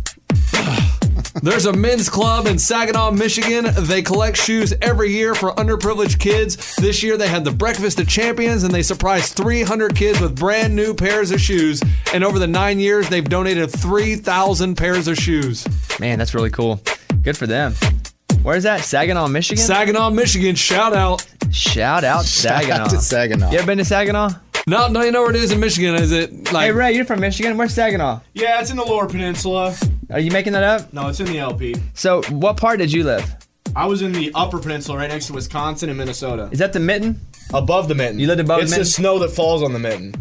There's a men's club in Saginaw, Michigan. They collect shoes every year for underprivileged kids. This year they had the Breakfast of Champions, and they surprised 300 kids with brand new pairs of shoes. And over the 9 years, they've donated 3,000 pairs of shoes. Man, that's really cool. Good for them. Where's that? Saginaw, Michigan? Saginaw, Michigan, shout out. Shout out Saginaw. Shout out to Saginaw. You ever been to Saginaw? No, you know where it is in Michigan? Is it like? Hey, Ray, you're from Michigan. Where's Saginaw? Yeah, it's in the Lower Peninsula. Are you making that up? No, it's in the LP. So, what part did you live? I was in the Upper Peninsula, right next to Wisconsin and Minnesota. Is that the Mitten? Above the Mitten. You lived above the It's Mitten? the snow that falls on the Mitten.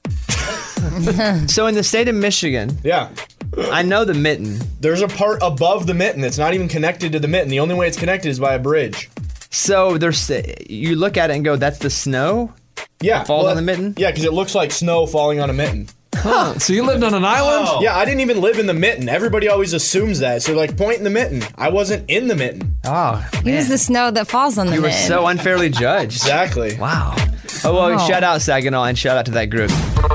So, in the state of Michigan, Yeah. I know the Mitten. There's a part above the Mitten that's not even connected to the Mitten. The only way it's connected is by a bridge. So, you look at it and go, that's the snow? Yeah. Falls on the Mitten? Yeah, because it looks like snow falling on a mitten. Huh. So you lived on an island? Yeah, I didn't even live in the Mitten. Everybody always assumes that. So, like, point in the Mitten. I wasn't in the Mitten. Oh, He was the snow that falls on the you were Mitten. so unfairly judged. Exactly. Wow. Oh, well, Wow. shout out Saginaw and shout out to that group.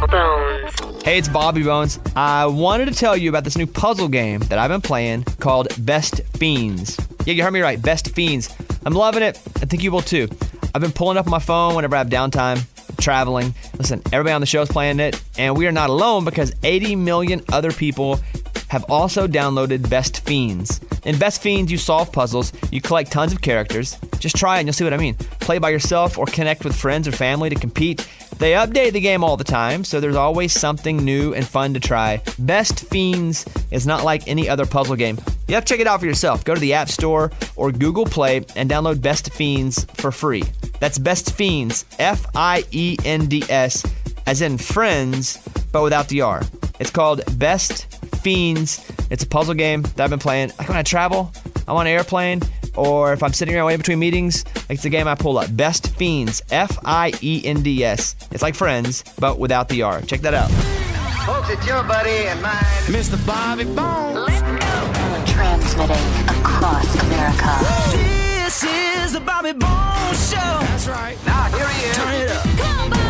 Hey, it's Bobby Bones. I wanted to tell you about this new puzzle game that I've been playing called Best Fiends. Yeah, you heard me right. Best Fiends. I'm loving it. I think you will too. I've been pulling up on my phone whenever I have downtime, traveling. Listen, everybody on the show is playing it, and we are not alone because 80 million other people have also downloaded Best Fiends. In Best Fiends, you solve puzzles, you collect tons of characters. Just try it and you'll see what I mean. Play by yourself or connect with friends or family to compete. They update the game all the time, so there's always something new and fun to try. Best Fiends is not like any other puzzle game. You have to check it out for yourself. Go to the App Store or Google Play and download Best Fiends for free. That's Best Fiends, F-I-E-N-D-S, as in friends, but without the R. It's called Best Fiends. It's a puzzle game that I've been playing. Like when I travel, I'm on an airplane, or if I'm sitting around waiting between meetings, it's a game I pull up. Best Fiends, F-I-E-N-D-S. It's like friends, but without the R. Check that out. Folks, it's your buddy and mine, Mr. Bobby Bones. Let's go. Transmitting across America. This is the Bobby Bones Show. That's right. Now, here he is. Turn it up. Come on, Bobby.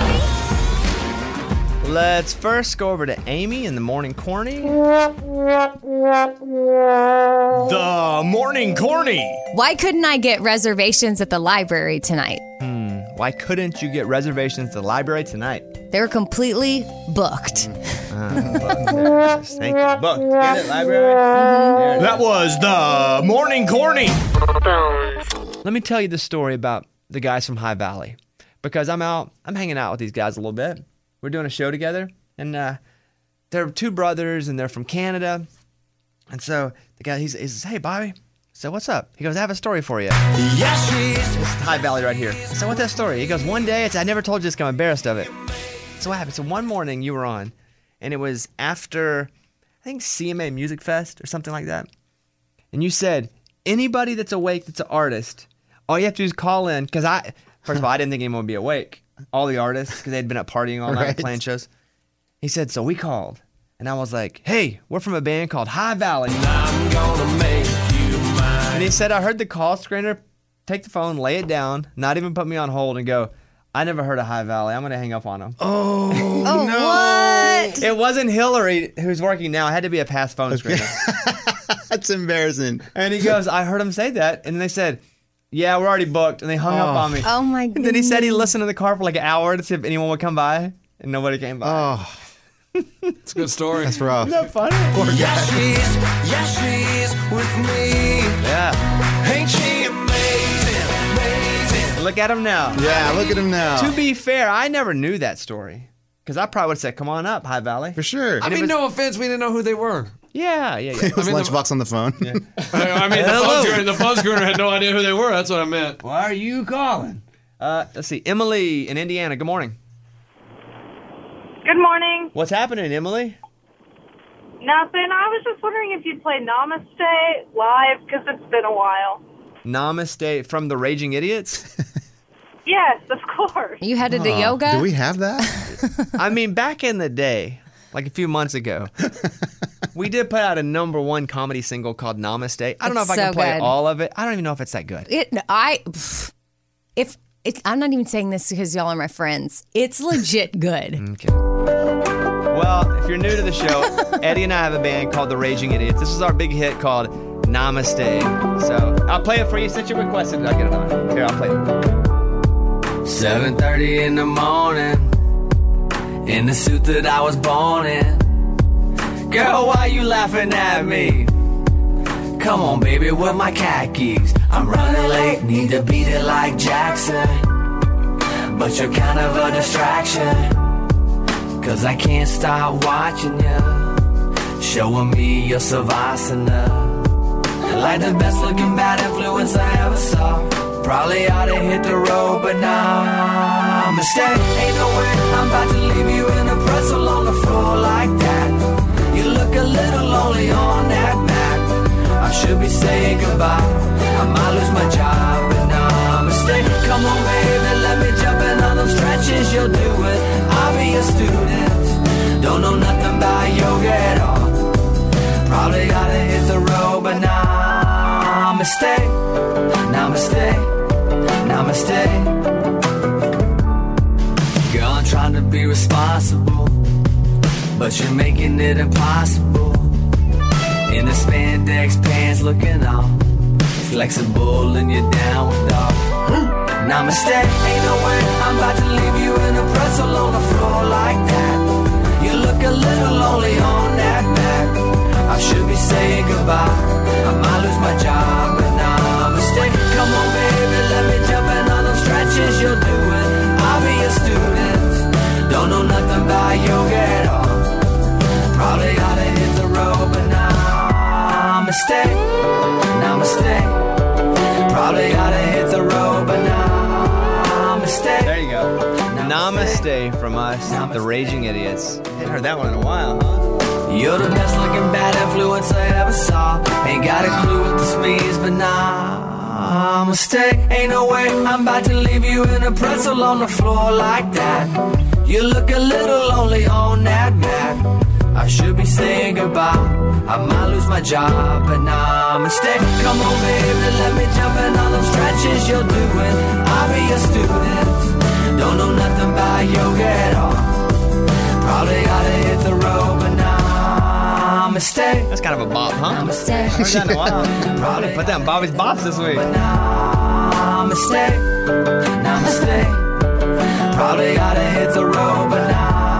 Let's first go over to Amy in the Morning Corny. The Morning Corny. Why couldn't I get reservations at the library tonight? Why couldn't you get reservations at the library tonight? They were completely booked. Thank you. Book. Get it, library? That was the Morning Corny. Let me tell you the story about the guys from High Valley. Because I'm hanging out with these guys a little bit. We're doing a show together. And they're two brothers, and they're from Canada. And so the guy, he says, hey, Bobby. So what's up? He goes, I have a story for you. Yes, she's. It's High Valley right here. So what's that story? He goes, one day, I never told you this because I'm embarrassed of it. So what happened? So one morning you were on, and it was after, I think, CMA Music Fest or something like that. And you said, anybody that's awake that's an artist, all you have to do is call in. Because first of all, I didn't think anyone would be awake. All the artists, because they'd been up partying all night playing shows. He said, so we called. And I was like, hey, we're from a band called High Valley. I'm gonna make you mine. And he said, I heard the call screener take the phone, lay it down, not even put me on hold, and go, I never heard of High Valley. I'm going to hang up on him. Oh, no. What? It wasn't Hillary who's working now. It had to be a past phone screener. That's embarrassing. And he goes, I heard him say that. And they said, yeah, we're already booked. And they hung up on me. Oh, my God. And then he said he listened in the car for like an hour to see if anyone would come by. And nobody came by. Oh. It's a good story. That's rough. Isn't that funny? Yes, she's with me. Yeah. Ain't she amazing, amazing? Look at him now. Yeah, look at him now. To be fair, I never knew that story. Because I probably would have said, come on up, High Valley. For sure. I mean, no offense, we didn't know who they were. Yeah. It was Lunchbox on the phone. Yeah. I mean, the phone screener had no idea who they were. That's what I meant. Why are you calling? Let's see. Emily in Indiana. Good morning. Good morning. What's happening, Emily? Nothing. I was just wondering if you'd play Namaste live, because it's been a while. Namaste from the Raging Idiots? Yes, of course. You headed to yoga? Do we have that? I mean, back in the day, like a few months ago, we did put out a #1 comedy single called Namaste. I don't know if I can play all of it. I don't even know if it's that good. I'm not even saying this because y'all are my friends. It's legit good. Okay. Well, if you're new to the show, Eddie and I have a band called the Raging Idiots. This is our big hit called Namaste. So I'll play it for you since you requested it. I'll get it on. Here, I'll play it. 7:30 in the morning, in the suit that I was born in. Girl, why you laughing at me? Come on, baby, with my khakis. I'm running late, need to beat it like Jackson. But you're kind of a distraction, 'cause I can't stop watching you, showing me your savasana. Like the best looking bad influence I ever saw. Probably ought to hit the road, but nah, I'm mistake. Ain't no way I'm about to leave you in a pretzel on the floor like that. You look a little lonely on that mat. I should be saying goodbye. I might lose my job, but nah, mistake. Come on, baby, let me jump in on those stretches. You'll do it. I'll be a student. Don't know nothing about yoga at all. Probably ought to hit the road, but nah, mistake. Namaste, namaste. Girl, I'm trying to be responsible, but you're making it impossible. In the spandex pants looking all flexible and you're down with dog. Namaste, ain't no way I'm about to leave you in a pretzel on the floor like that. You look a little lonely on that mat. I should about. I might lose my job, but nah, I'm a stay. Come on, baby, let me jump in all those stretches you're doing. I'll be a student. Don't know nothing about yoga at all. Probably ought to hit the road, but nah, I'm a stay. Namaste. Probably ought to hit the road, but namaste. There you go. Namaste from us, the Raging Idiots. Haven't heard that one in a while, huh? You're the best looking bad influence I ever saw. Ain't got a clue what this means, but namaste. Ain't no way I'm about to leave you in a pretzel on the floor like that. You look a little lonely on that mat. I should be saying goodbye. I might lose my job, but namaste. Come on, baby, let me jump in all those stretches you're doing. I'll be a student. Don't know nothing about yoga at all. Probably ought to hit the road, but namaste. That's kind of a bop, huh? Namaste. Heard that in a while. Probably put that in Bobby's Bops this week. Namaste. Namaste. Probably ought to hit the road, but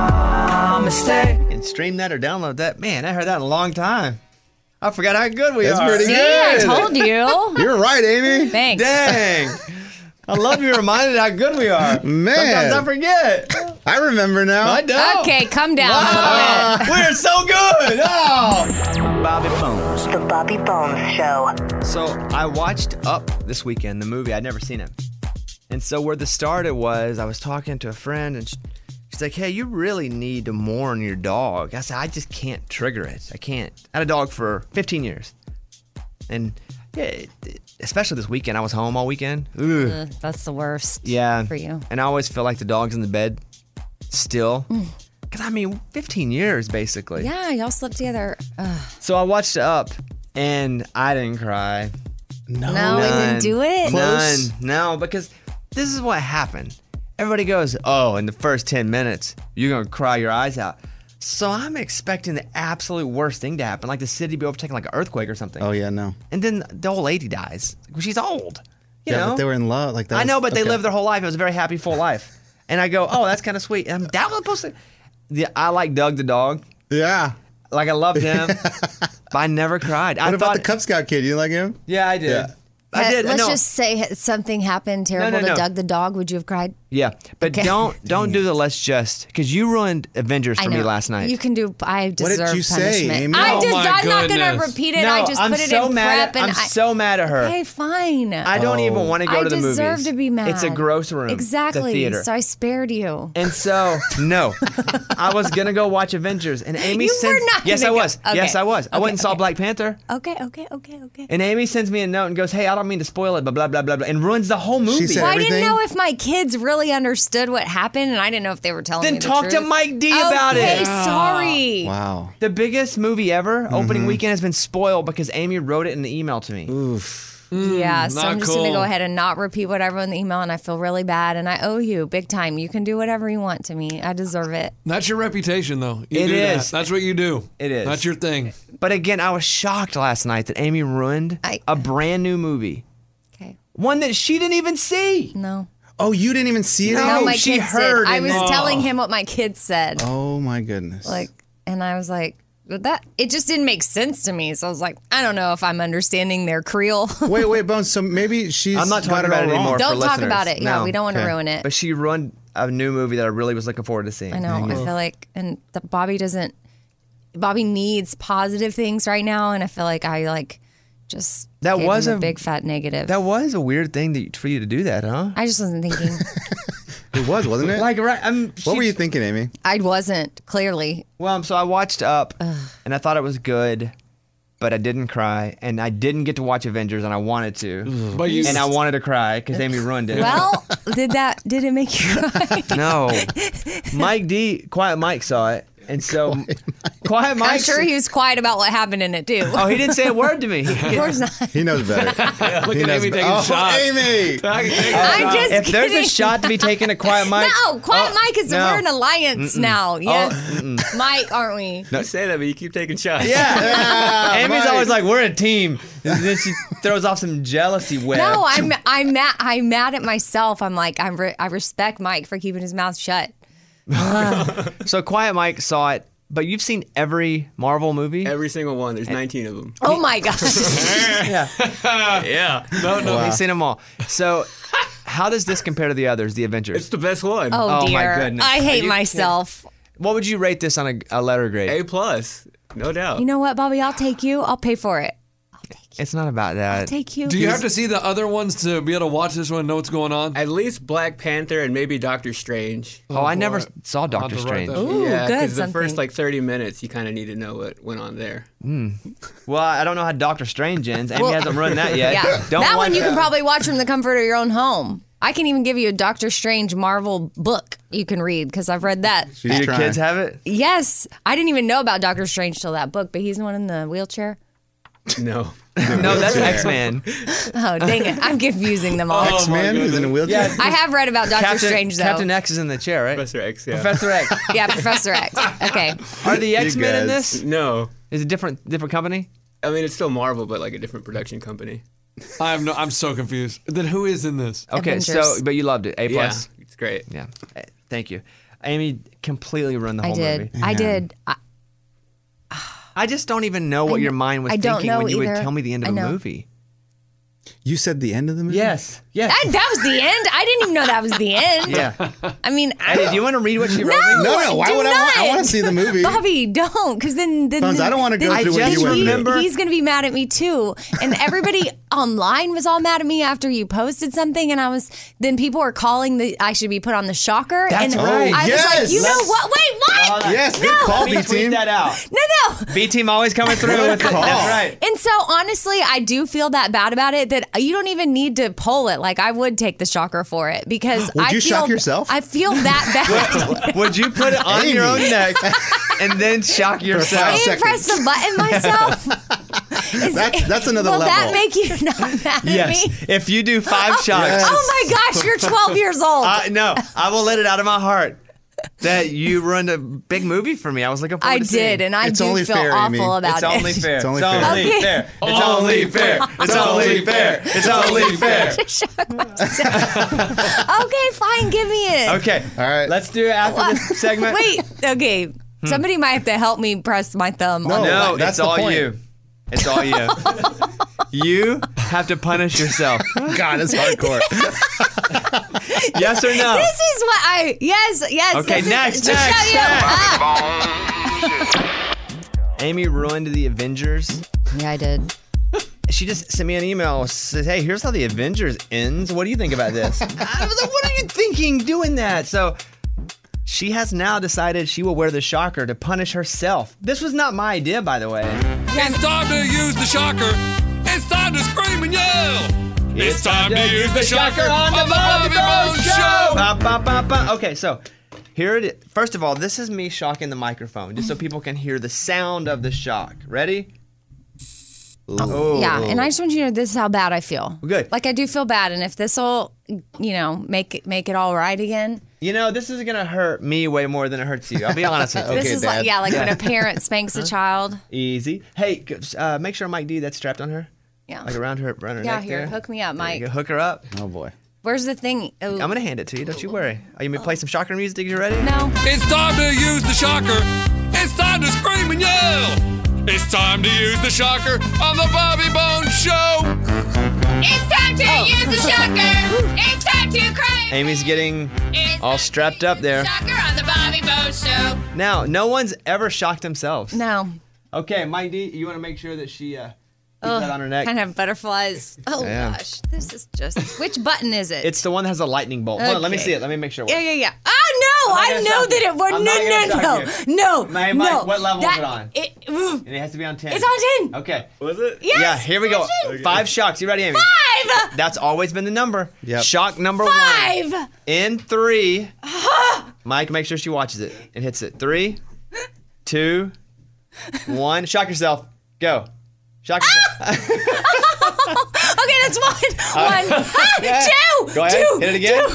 namaste. And stream that or download that. Man, I heard that in a long time. I forgot how good we That's are. pretty See, good. I told you. You're right, Amy. Thanks. Dang. I love you reminded how good we are. Man. Sometimes I forget. I remember now. I don't. Okay, come down a little bit. We're so good. Oh. Bobby Bones. The Bobby Bones Show. So I watched Up this weekend, the movie. I'd never seen it. And so where the started was, I was talking to a friend, and she's like, hey, you really need to mourn your dog. I said, I just can't trigger it. I can't. I had a dog for 15 years. And yeah, especially this weekend, I was home all weekend. That's the worst. Yeah. For you. And I always feel like the dog's in the bed still. Because, I mean, 15 years, basically. Yeah, y'all slept together. So I watched Up, and I didn't cry. No, we didn't do it. None. No, because this is what happened. Everybody goes, oh, in the first 10 minutes, you're going to cry your eyes out. So I'm expecting the absolute worst thing to happen, like the city be overtaken like an earthquake or something. Oh, yeah, no. And then the old lady dies. She's old. You know? But they were in love. Like that. I know, but they okay. lived their whole life. It was a very happy, full life. And I go, oh, that's kind of sweet. And that was supposed to... Yeah, I like Doug the dog. Yeah. Like, I loved him. But I never cried. What about the Cub Scout kid? You like him? Yeah, I did. Yeah. I did. Let's No. just say something happened terrible no. to Doug the dog. Would you have cried? Yeah, but Okay. don't do the let's just, because you ruined Avengers I for know. me last night. You can do. I deserve did you say, punishment. Amy? I Oh just. my I'm not goodness. gonna repeat it. No, I just I'm put it so in mad prep. I'm so mad at her. Okay, fine. I don't even want to go to the movies. I deserve to be mad. It's a gross room. Exactly. It's a theater. So I spared you. And so, no, I was gonna go watch Avengers, and Amy You sends. were not Yes, gonna I go. was. Okay. Yes, I was. I Okay, went and saw okay. Black Panther, Okay. and Amy sends me a note and goes, "Hey, I don't mean to spoil it, but blah blah blah blah," and ruins the whole movie. said Well, I didn't everything? know if my kids really understood what happened, and I didn't know if they were telling Then me the talk to truth. Mike D about it. Okay, sorry. Wow. The biggest movie ever, opening weekend, has been spoiled because Amy wrote it in the email to me. Oof. Yeah, so not I'm just going to cool. go ahead and not repeat what I wrote in the email, and I feel really bad, and I owe you big time. You can do whatever you want to me. I deserve it. That's your reputation, though. You It do is. That. That's what you do. It is. That's your thing. But again, I was shocked last night that Amy ruined a brand new movie. Okay. One that she didn't even see. No. Oh, you didn't even see it? No, my she kids heard did. I and was then- telling him what my kids said. Oh, my goodness. Like, and I was like, but that it just didn't make sense to me. So I was like, I don't know if I'm understanding their Creole. Wait, Bones. So maybe she's I'm not got talking about it all anymore. wrong. Don't for talk listeners. about it. Yeah, No. we don't want to Okay. ruin it. But she ruined a new movie that I really was looking forward to seeing. I know. I feel like, and Bobby needs positive things right now, and I feel like I just That gave was him a- a big fat negative. That was a weird thing for you to do that, huh? I just wasn't thinking. It was, wasn't it? Like, right? What were you thinking, Amy? I wasn't clearly. Well, so I watched Up, and I thought it was good, but I didn't cry, and I didn't get to watch Avengers, and I wanted to, But you and I wanted to cry because Amy ruined it. Well, did it make you cry? No, Quiet Mike saw it, and so Quiet Mike. I'm sure he was quiet about what happened in it too. Oh, he didn't say a word to me. Of course not. He knows better. Look He at knows Amy better. taking shots. Amy! I'm just If there's kidding. a shot to be taken at Quiet Mike, No, Quiet Mike is no. we're an alliance now. Yes, mm-mm. Mike, aren't we? You say that, but you keep taking shots. Yeah. Amy's Mike. always like, we're a team. And then she throws off some jealousy web. No, I'm mad at myself. I'm like I respect Mike for keeping his mouth shut. So Quiet Mike saw it, But you've seen every Marvel movie? Every single one. There's 19 of them. Oh my gosh. Yeah. Yeah. No, he's seen them all. So, how does this compare to the others, the Avengers? It's the best one. Oh, dear. my goodness. I hate myself. What would you rate this on a letter grade? A+, no doubt. You know what, Bobby? I'll take you. I'll pay for it. It's not about that. I'll take you. Do you have to see the other ones to be able to watch this one and know what's going on? At least Black Panther and maybe Doctor Strange. Oh, I never saw Doctor Strange. Ooh, yeah, good. because the first 30 minutes, you kind of need to know what went on there. Well, I don't know how Doctor Strange ends. Amy hasn't run that yet. Yeah. Don't That one watch you can probably watch from the comfort of your own home. I can even give you a Doctor Strange Marvel book you can read because I've read that. Do your kids have it? Yes. I didn't even know about Doctor Strange till that book, but he's the one in the wheelchair. No. No, that's X-Man. Oh, dang it. I'm confusing them all. X-Man is in a wheelchair? Yeah. I have read about Doctor Strange, though. Captain X is in the chair, right? Professor X, yeah. Professor X. Yeah, Professor X. Okay. Are the X-Men in this? No. Is it different company? I mean, it's still Marvel, but like a different production company. I'm so confused. Then who is in this? Okay, Avengers. but you loved it. A+. Yeah, it's great. Yeah. Thank you. Amy completely ruined the whole movie. I did. I just don't even know what your mind was I don't thinking know when you would either. tell me the end of I a know. movie. You said the end of the movie? Yes. That was the end? I didn't even know that was the end. Yeah. I mean, Hey, do you want to read what she wrote? No, No, why do would I want to see the movie? Bobby, don't, because then Bones, I don't wanna go then through what you went through. He's going to be mad at me too, and everybody online was all mad at me after you posted something, and then people were calling I should be put on the shocker. That's and right. I was Yes. like, you know what? Wait, what? Yes, good call, Let me tweet B-Team. that out. No. B-Team always coming through with it. call. That's right. And so honestly, I do feel that bad about it that you don't even need to poll it. Like I would take the shocker for it because Would I you feel shock yourself? I feel that bad. Would you put it on Amy. your own neck and then shock yourself? five I seconds. press the button myself. That's another Will level. that make you not mad Yes. at me? If you do 5 shots. Yes. Oh my gosh, you're 12 years old. No, I will let it out of my heart that you ruined a big movie for me. I was looking forward I to seeing. did, and I It's do only feel fair, awful Amy. about It's it. only fair. It's only It's fair. only Okay. fair. It's only fair. It's only fair. It's only fair. Shock myself. Okay, fine, give me it. Okay. All right. Let's do it after this segment. Wait, okay. Somebody might have to help me press my thumb on the No, That's it's the all point. you. It's all you. You have to punish yourself. God, it's hardcore. Yes or no? This is what yes. Okay, this is- next, just next, shut you next. up. Amy ruined the Avengers. Yeah, I did. She just sent me an email. Says, "Hey, here's how the Avengers ends. What do you think about this?" I was like, "What are you thinking doing that?" So she has now decided she will wear the shocker to punish herself. This was not my idea, by the way. It's time to use the shocker. It's time to scream and yell. It's time to use the shocker on the Bobby Bones Show. Ba, ba, ba, ba. Okay, so here it is. First of all, this is me shocking the microphone, just so people can hear the sound of the shock. Ready? Oh. Yeah, and I just want you to know this is how bad I feel. Good. Like I do feel bad, and if this will, make it all right again. You know, this is gonna hurt me way more than it hurts you. I'll be honest with you. This is like when a parent spanks a child. Easy. Hey, make sure Mike D that's strapped on her. Yeah. Like around her Yeah, neck here, there. hook me up, There you Mike. go. Hook her up. Oh boy. Where's the thing? Oh. I'm gonna hand it to you. Don't you worry. Are you gonna play some shocker music? You ready? No. It's time to use the shocker. It's time to scream and yell. It's time to use the shocker on the Bobby Bones Show. It's time to use the shocker. It's time to cry. Amy's getting all strapped up there. Shocker on the Bobby Bones Show. Now, no one's ever shocked themselves. No. Okay, Mike D, you want to make sure that she keeps that on her neck? Kind of butterflies. Oh Yeah. gosh, this is just. Which button is it? It's the one that has a lightning bolt. Hold on, let me Okay. see it. Let me make sure. Yeah. Oh no! I'm not I gonna know shock that you. it was I'm not gonna no. shock you. No. Mike, what level is That- it on? It, And it has to be on 10. it's on 10. Okay. Was it? Yes. Yeah, here we go. Imagine. 5 shocks. You ready, Amy? 5. That's always been the number. Yep. Shock number 1. 5. In 3. Mike, make sure she watches it and hits it. 3, 2, 1. Shock yourself. Go. Shock yourself. Okay, that's 1. 1. Yeah. 2. Go ahead. 2. Hit it again.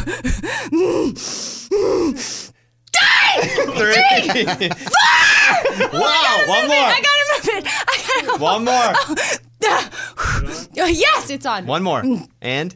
3. 4. Wow. One more. I gotta move it. One more. Yes, it's on. One more. And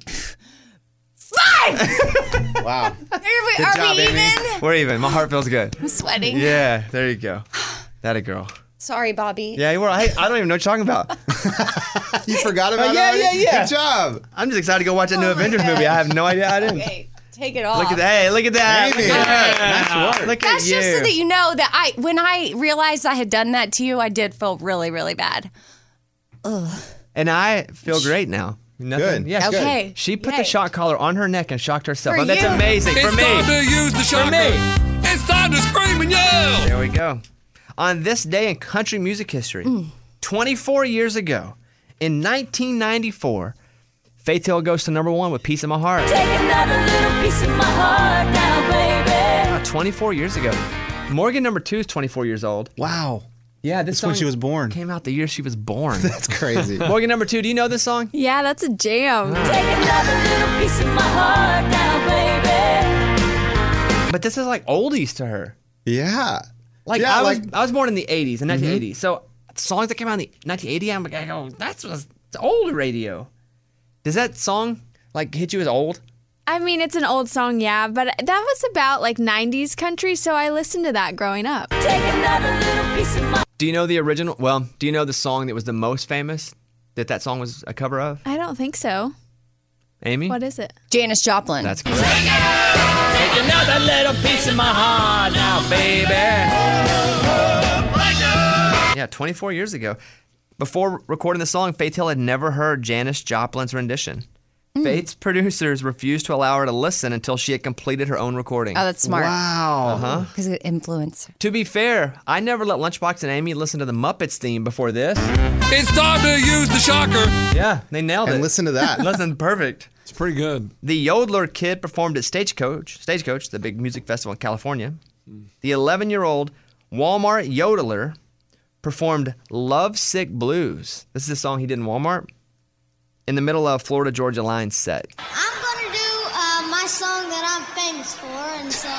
5. Wow. Are we job, Amy. even? We're even. My heart feels good. I'm sweating. Yeah, there you go. That a girl. Sorry, Bobby. Yeah, you were. I don't even know what you're talking about. You forgot about yeah, it? Yeah. Good job. I'm just excited to go watch that new Avengers movie. I have no idea. I didn't. Okay, take it off. Look at that. Hey, look at that. Amy. Look at that. Nice work. Look That's at you. just so that you know that when I realized I had done that to you, I did feel really, really bad. Ugh. And I feel great now. Nothing. Good. Yes, Okay. good. She put Yay. the shock collar on her neck and shocked herself. For Oh, that's you. amazing. For It's me. time to use the shocker. For me. It's time to scream and yell. There we go. On this day in country music history, 24 years ago, in 1994, Faith Hill goes to number 1 with Piece of My Heart. Take another little piece of my heart now, baby. 24 years ago. Morgan number 2 is 24 years old. Wow. Yeah, this That's when song she was born. came out the year she was born. That's crazy. Morgan number 2, do you know this song? Yeah, that's a jam. Take another little piece of my heart now, baby. But this is like oldies to her. Yeah. Like, Yeah, I was born in the 80s, in 1980. So songs that came out in the 1980, I'm like, that's old radio. Does that song like hit you as old? I mean, it's an old song, yeah, but that was about like 90s country, so I listened to that growing up. Take another little piece of my. Do you know the original? Well, do you know the song that was the most famous that song was a cover of? I don't think so. Amy? What is it? Janis Joplin. That's correct. Take another little piece of my heart now, baby. Yeah, 24 years ago. Before recording the song, Faith Hill had never heard Janis Joplin's rendition. Faith's producers refused to allow her to listen until she had completed her own recording. Oh, that's smart. Wow. Uh-huh. Because it influenced. To be fair, I never let Lunchbox and Amy listen to the Muppets theme before this. It's time to use the shocker. Yeah, they nailed it. And listen to that. Listen, perfect. It's pretty good. The Yodeler Kid performed at Stagecoach, the big music festival in California. The 11-year-old Walmart Yodeler performed Lovesick Blues. This is a song he did in Walmart in the middle of Florida Georgia Line set. I'm gonna do my song that I'm famous for, and so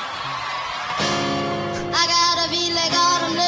I gotta be like autumn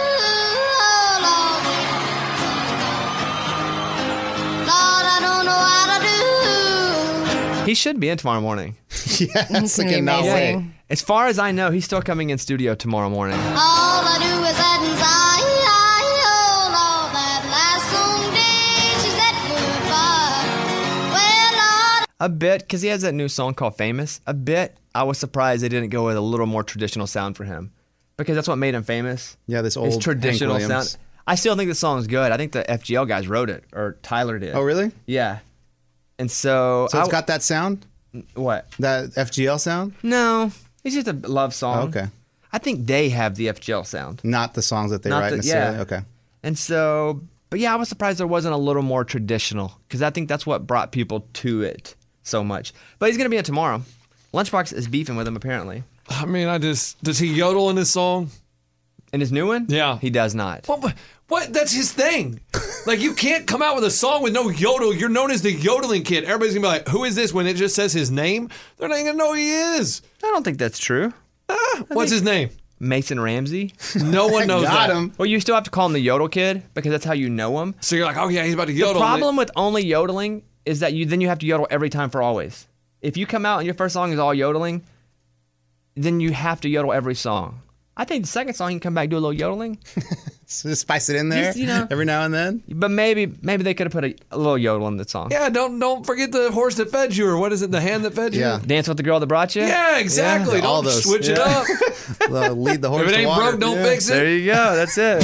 Lord, I don't know how to do. He should be in tomorrow morning. Yeah, It's gonna be amazing. As far as I know, he's still coming in studio tomorrow morning. All I do is add anxiety, oh Lord, that last long day, she said goodbye. Well, Lord. A bit, because he has that new song called Famous. A bit, I was surprised they didn't go with a little more traditional sound for him. Because that's what made him famous. Yeah, this old His traditional Hank Williams. sound. I still think the song's good. I think the FGL guys wrote it, or Tyler did. Oh, really? Yeah. And so... So it's got that sound? What? That FGL sound? No. It's just a love song. Oh, okay. I think they have the FGL sound. Not the songs that they Not write the- necessarily? yeah. Okay. And so... But yeah, I was surprised there wasn't a little more traditional. Because I think that's what brought people to it so much. But he's going to be in tomorrow. Lunchbox is beefing with him, apparently. I mean, does he yodel in this song? In his new one? Yeah. He does not. What? That's his thing. Like, you can't come out with a song with no yodel. You're known as the yodeling kid. Everybody's going to be like, who is this? When it just says his name, they're not going to know who he is. I don't think that's true. What's his name? Mason Ramsey. No one knows Got that. him. Well, you still have to call him the Yodel Kid because that's how you know him. So you're like, oh, yeah, he's about to yodel. The problem with only yodeling is that you have to yodel every time for always. If you come out and your first song is all yodeling, then you have to yodel every song. I think the second song you can come back and do a little yodeling. So just spice it in there Just, you know. every now and then? But maybe they could have put a little yodel in the song. Yeah, don't forget the horse that fed you, or what is it, the hand that fed you? Yeah. Dance with the girl that brought you? Yeah, exactly. Yeah, all Don't those. switch it Yeah. up. Lead the horse If it to ain't water. broke, don't Yeah. fix There it. you go. That's it.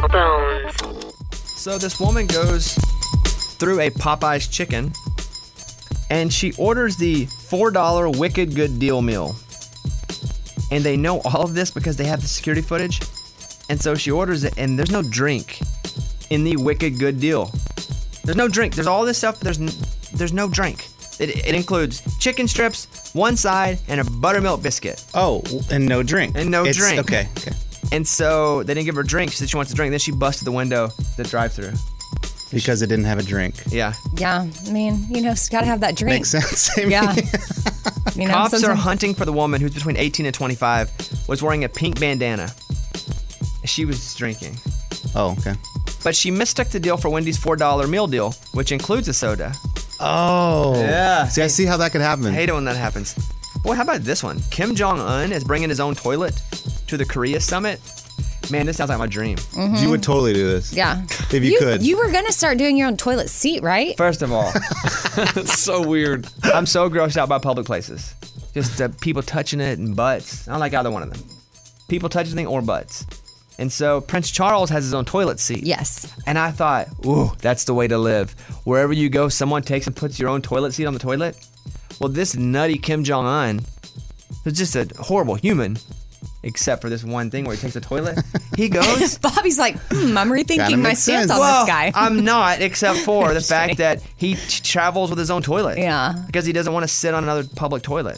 So this woman goes through a Popeye's chicken and she orders the $4 Wicked Good Deal meal. And they know all of this because they have the security footage. And so she orders it and there's no drink in the Wicked Good Deal. There's no drink. There's all this stuff. There's no drink. It includes chicken strips, one side, and a buttermilk biscuit. Oh, and no drink. And no drink. Okay. And so they didn't give her a drink. She said she wants a drink. Then she busted the window, the drive-thru. Because it didn't have a drink. Yeah. Yeah, I mean, it's got to have that drink. Makes sense. Amy. Yeah. Cops are sometimes- hunting for the woman who's between 18 and 25, was wearing a pink bandana. She was drinking. Oh, okay. But she mistook the deal for Wendy's $4 meal deal, which includes a soda. Oh. Yeah. See, I see how that could happen. I hate it when that happens. Boy, how about this one? Kim Jong-un is bringing his own toilet to the Korea summit. Man, this sounds like my dream. Mhm. You would totally do this. Yeah. If you could. You were going to start doing your own toilet seat, right? First of all, it's so weird. I'm so grossed out by public places. Just people touching it and butts. I don't like either one of them. People touching things or butts. And so Prince Charles has his own toilet seat. Yes. And I thought, ooh, that's the way to live. Wherever you go, someone takes and puts your own toilet seat on the toilet. Well, this nutty Kim Jong-un, who's just a horrible human, except for this one thing where he takes the toilet. He goes. Bobby's like, I'm rethinking my stance on well, this guy. I'm not, except for the fact that he travels with his own toilet. Yeah. Because he doesn't want to sit on another public toilet.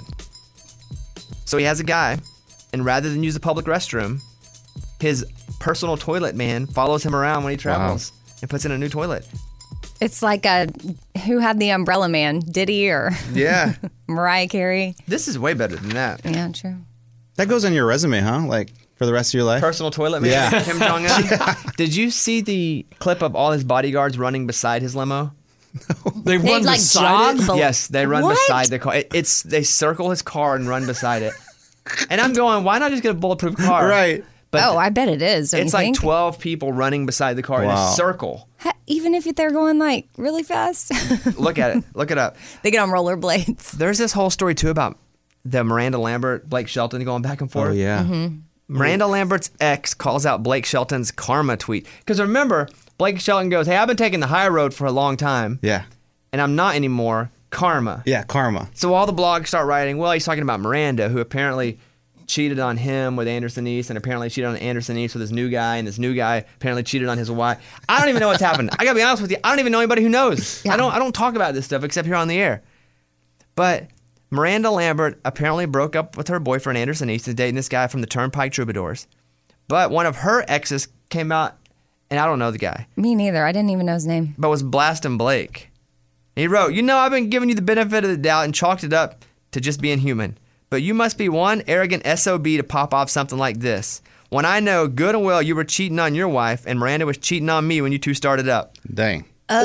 So he has a guy, and rather than use the public restroom, his personal toilet man follows him around when he travels and puts in a new toilet. It's like who had the Umbrella Man? Diddy or Yeah. Mariah Carey? This is way better than that. Yeah, true. That goes on your resume, huh? Like for the rest of your life? Personal toilet man. Yeah. Kim Jong-un. Did you see the clip of all his bodyguards running beside his limo? They run like beside jog it? Yes, they run What? beside the car. They circle his car and run beside it. And I'm going, why not just get a bulletproof car? Right. But I bet it is. Don't it's you like think? 12 people running beside the car in Wow. a circle. Even if they're going like really fast, Look at it. Look it up. they get on rollerblades. There's this whole story too about the Miranda Lambert, Blake Shelton going back and forth. Oh, yeah. Mm-hmm. Miranda Lambert's ex calls out Blake Shelton's karma tweet. Because remember, Blake Shelton goes, hey, I've been taking the high road for a long time, Yeah. and I'm not anymore. Karma. Yeah, karma. So all the blogs start writing, well, he's talking about Miranda, who apparently cheated on him with Anderson East, and apparently cheated on Anderson East with this new guy, and this new guy apparently cheated on his wife. I don't even know what's happened. I gotta be honest with you, I don't even know anybody who knows. Yeah. I don't talk about this stuff except here on the air. But Miranda Lambert apparently broke up with her boyfriend Anderson East and dating this guy from the Turnpike Troubadours. But one of her exes came out, and I don't know the guy, Me neither. I didn't even know his name. but was blasting Blake. He wrote, I've been giving you the benefit of the doubt and chalked it up to just being human. But you must be one arrogant SOB to pop off something like this. When I know good and well you were cheating on your wife and Miranda was cheating on me when you two started up. Dang.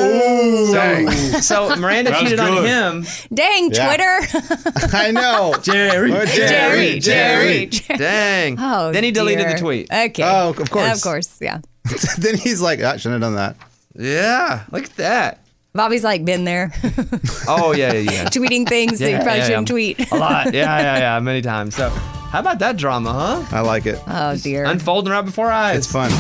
Oh. So Miranda That's cheated on good. him. Dang, Yeah. Twitter. I know. Jerry. Jerry. Dang. Oh, Then he deleted dear. the tweet. Okay. Oh, of course. Of course, yeah. Then he's like, I shouldn't have done that. Yeah, look at that. Bobby's like been there, Oh, yeah. tweeting things that you probably shouldn't tweet. A lot. Yeah, many times. So how about that drama, huh? I like it. Oh dear. Unfolding right before our eyes. It's fun.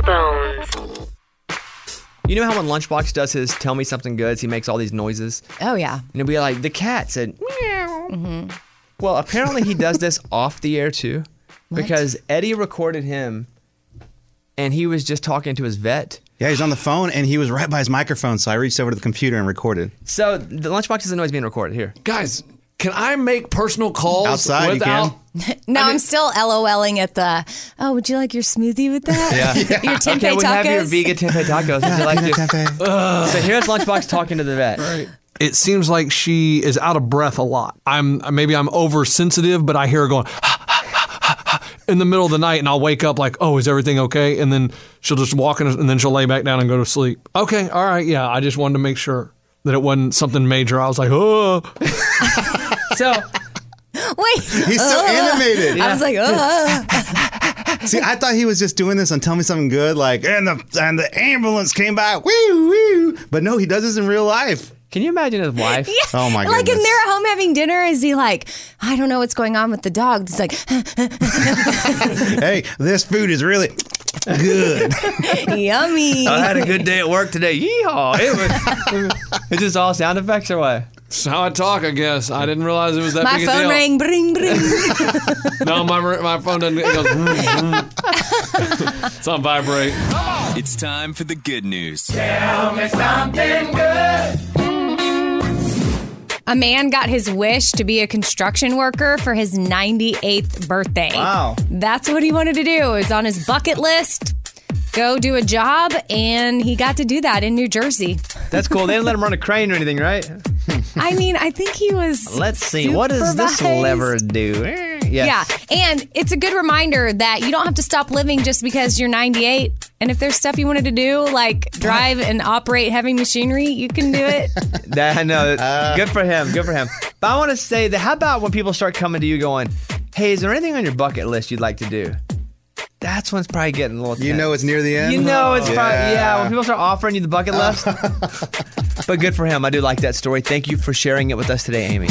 You know how when Lunchbox does his Tell Me Something Good, he makes all these noises? Oh yeah. And it'll be like, the cat said, meow. Mm-hmm. Well, apparently he does this off the air too, because Eddie recorded him and he was just talking to his vet. Yeah, he's on the phone and he was right by his microphone, so I reached over to the computer and recorded. So the Lunchbox doesn't know he's being recorded. Here. Guys, can I make personal calls Outside, you without... No, I'm still LOLing at the. Oh, would you like your smoothie with that? Yeah. Your tempeh Okay, we tacos. have your vegan tempeh tacos. Would you like to? So here's Lunchbox talking to the vet. Right. It seems like she is out of breath a lot. Maybe I'm oversensitive, but I hear her going in the middle of the night, and I'll wake up like, oh, is everything okay? And then she'll just walk in, and then she'll lay back down and go to sleep. Okay, all right, yeah. I just wanted to make sure that it wasn't something major. I was like, oh. So Wait. He's so animated. I was like, See, I thought he was just doing this on Tell Me Something Good, like, and the ambulance came by, woo, woo. But no, he does this in real life. can you imagine his wife? Yeah. Oh my Like, goodness. and they're at home having dinner. Is he like, I don't know what's going on with the dog? He's like, Hey, this food is really good. yummy. I had a good day at work today. Yeehaw! It's just all sound effects or what? That's how I talk, I guess. I didn't realize it was that My big a phone deal. rang, bring, bring. No, my phone doesn't. It goes. It's on vibrate. It's time for the good news. Tell me something good. A man got his wish to be a construction worker for his 98th birthday. Wow. That's what he wanted to do. It was on his bucket list. Go do a job, and he got to do that in New Jersey. That's cool. They didn't let him run a crane or anything, right? I mean, I think he was. Let's see. What does this supervised. lever do? Yeah. And it's a good reminder that you don't have to stop living just because you're 98. And if there's stuff you wanted to do, like drive and operate heavy machinery, you can do it. I know. Good for him. Good for him. But I want to say that how about when people start coming to you going, hey, is there anything on your bucket list you'd like to do? that's when it's probably getting a little tense. You know it's near the end? You know it's probably, when people start offering you the bucket list. But good for him. I do like that story. Thank you for sharing it with us today, Amy.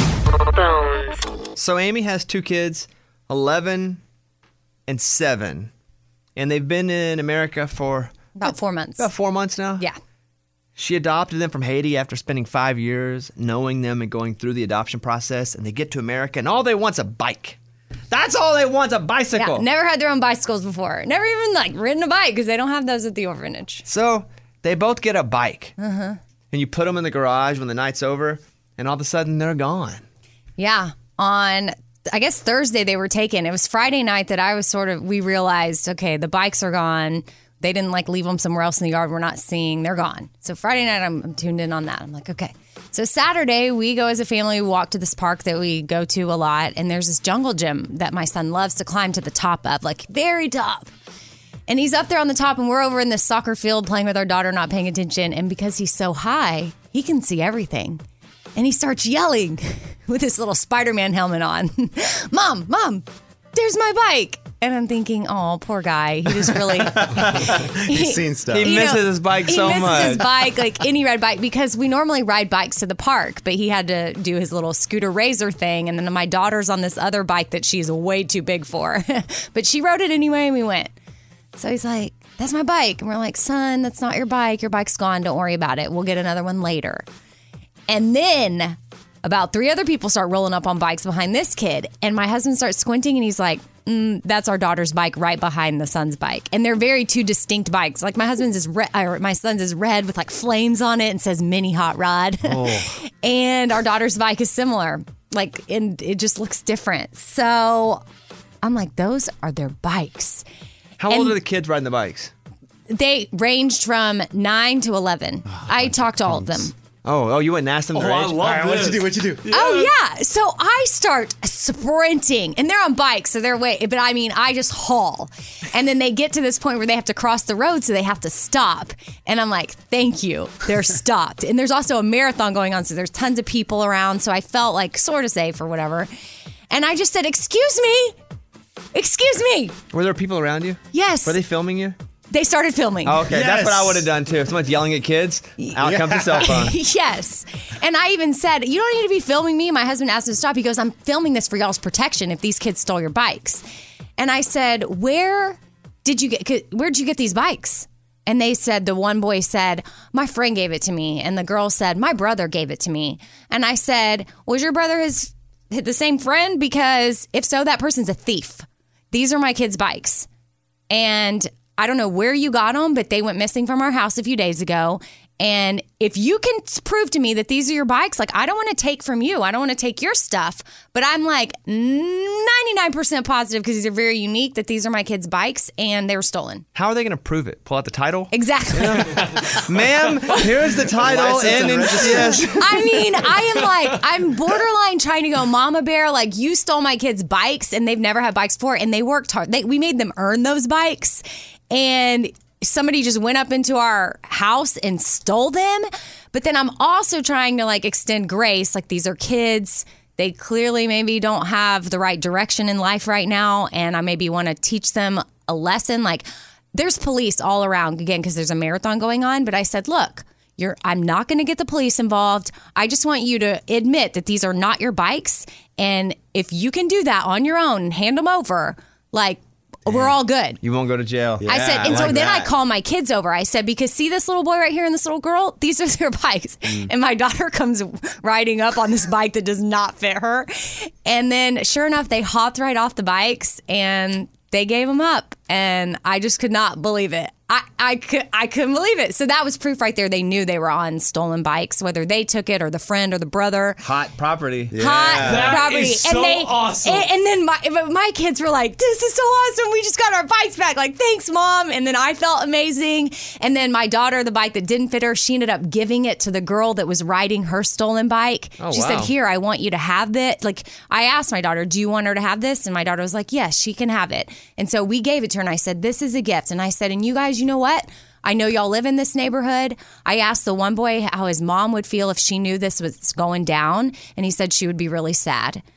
So Amy has 2 kids, 11 and 7. And they've been in America for... About 4 months. About 4 months now? Yeah. She adopted them from Haiti after spending 5 years knowing them and going through the adoption process. And they get to America, and all they want's a bike. That's all they want, a bicycle. Yeah, never had their own bicycles before. Never even ridden a bike because they don't have those at the orphanage. So they both get a bike. Uh-huh. And you put them in the garage when the night's over, and all of a sudden they're gone. Yeah. On, I guess, Thursday they were taken. It was Friday night that we realized, okay, the bikes are gone. They didn't leave them somewhere else in the yard we're not seeing. They're gone. So Friday night, I'm tuned in on that. I'm like, okay. So Saturday, we go as a family. We walk to this park that we go to a lot. And there's this jungle gym that my son loves to climb to the top of, very top. And he's up there on the top, and we're over in this soccer field playing with our daughter, not paying attention. And because he's so high, he can see everything. And he starts yelling with his little Spider-Man helmet on. Mom, there's my bike. And I'm thinking, oh, poor guy. He just really... He's seen stuff. He misses his bike so much. He misses his bike, like any red bike, because we normally ride bikes to the park, but he had to do his little scooter razor thing. And then my daughter's on this other bike that she's way too big for. But she rode it anyway, and we went. So he's like, that's my bike. And we're like, son, that's not your bike. Your bike's gone. Don't worry about it. We'll get another one later. And then about 3 other people start rolling up on bikes behind this kid. And my husband starts squinting, and he's like, that's our daughter's bike right behind the son's bike. And they're very 2 distinct bikes. Like my son's is red with flames on it and says mini hot rod. Oh. And our daughter's bike is similar. And it just looks different. So I'm like, those are their bikes. How old are the kids riding the bikes? They ranged from 9 to 11. I talked to all of them. Oh, you went and asked them their age? I love this. What'd you do? Yeah. Oh, yeah. So I start sprinting, and they're on bikes, so they're but I just haul. And then they get to this point where they have to cross the road, so they have to stop. And I'm like, thank you. They're stopped. And there's also a marathon going on, so there's tons of people around, so I felt sort of safe or whatever. And I just said, excuse me. Excuse me. Were there people around you? Yes. Were they filming you? They started filming. Oh, okay, That's what I would have done too. If someone's yelling at kids, out comes the cell phone. Yes. And I even said, you don't need to be filming me. My husband asked him to stop. He goes, I'm filming this for y'all's protection if these kids stole your bikes. And I said, where'd you get these bikes? And they said, the one boy said, my friend gave it to me. And the girl said, my brother gave it to me. And I said, was your brother the same friend? Because if so, that person's a thief. These are my kids' bikes. And I don't know where you got them, but they went missing from our house a few days ago. And if you can prove to me that these are your bikes, I don't want to take from you. I don't want to take your stuff. But I'm 99% positive, because these are very unique, that these are my kids' bikes and they were stolen. How are they going to prove it? Pull out the title? Exactly. Ma'am, here's the title. Yes. I'm borderline trying to go, Mama Bear, you stole my kids' bikes, and they've never had bikes before, and they worked hard. We made them earn those bikes. And somebody just went up into our house and stole them. But then I'm also trying to extend grace. These are kids. They clearly maybe don't have the right direction in life right now. And I maybe want to teach them a lesson. There's police all around, again, because there's a marathon going on. But I said, look, I'm not going to get the police involved. I just want you to admit that these are not your bikes. And if you can do that on your own and hand them over, we're all good. You won't go to jail. I said, and so then I call my kids over. I said, because see this little boy right here and this little girl? These are their bikes. And my daughter comes riding up on this bike that does not fit her. And then sure enough, they hopped right off the bikes and they gave them up. And I just could not believe it. I couldn't believe it. So that was proof right there. They knew they were on stolen bikes, whether they took it or the friend or the brother. Hot property. Yeah. Hot property. Is so awesome. And then my kids were like, this is so awesome. We just got our bikes back. Thanks, Mom. And then I felt amazing. And then my daughter, the bike that didn't fit her, she ended up giving it to the girl that was riding her stolen bike. Oh, she said, here, I want you to have this. I asked my daughter, do you want her to have this? And my daughter was like, yes, she can have it. And so we gave it to her, and I said, this is a gift. And I said, and you guys, you know what? I know y'all live in this neighborhood. I asked the one boy how his mom would feel if she knew this was going down, and he said she would be really sad.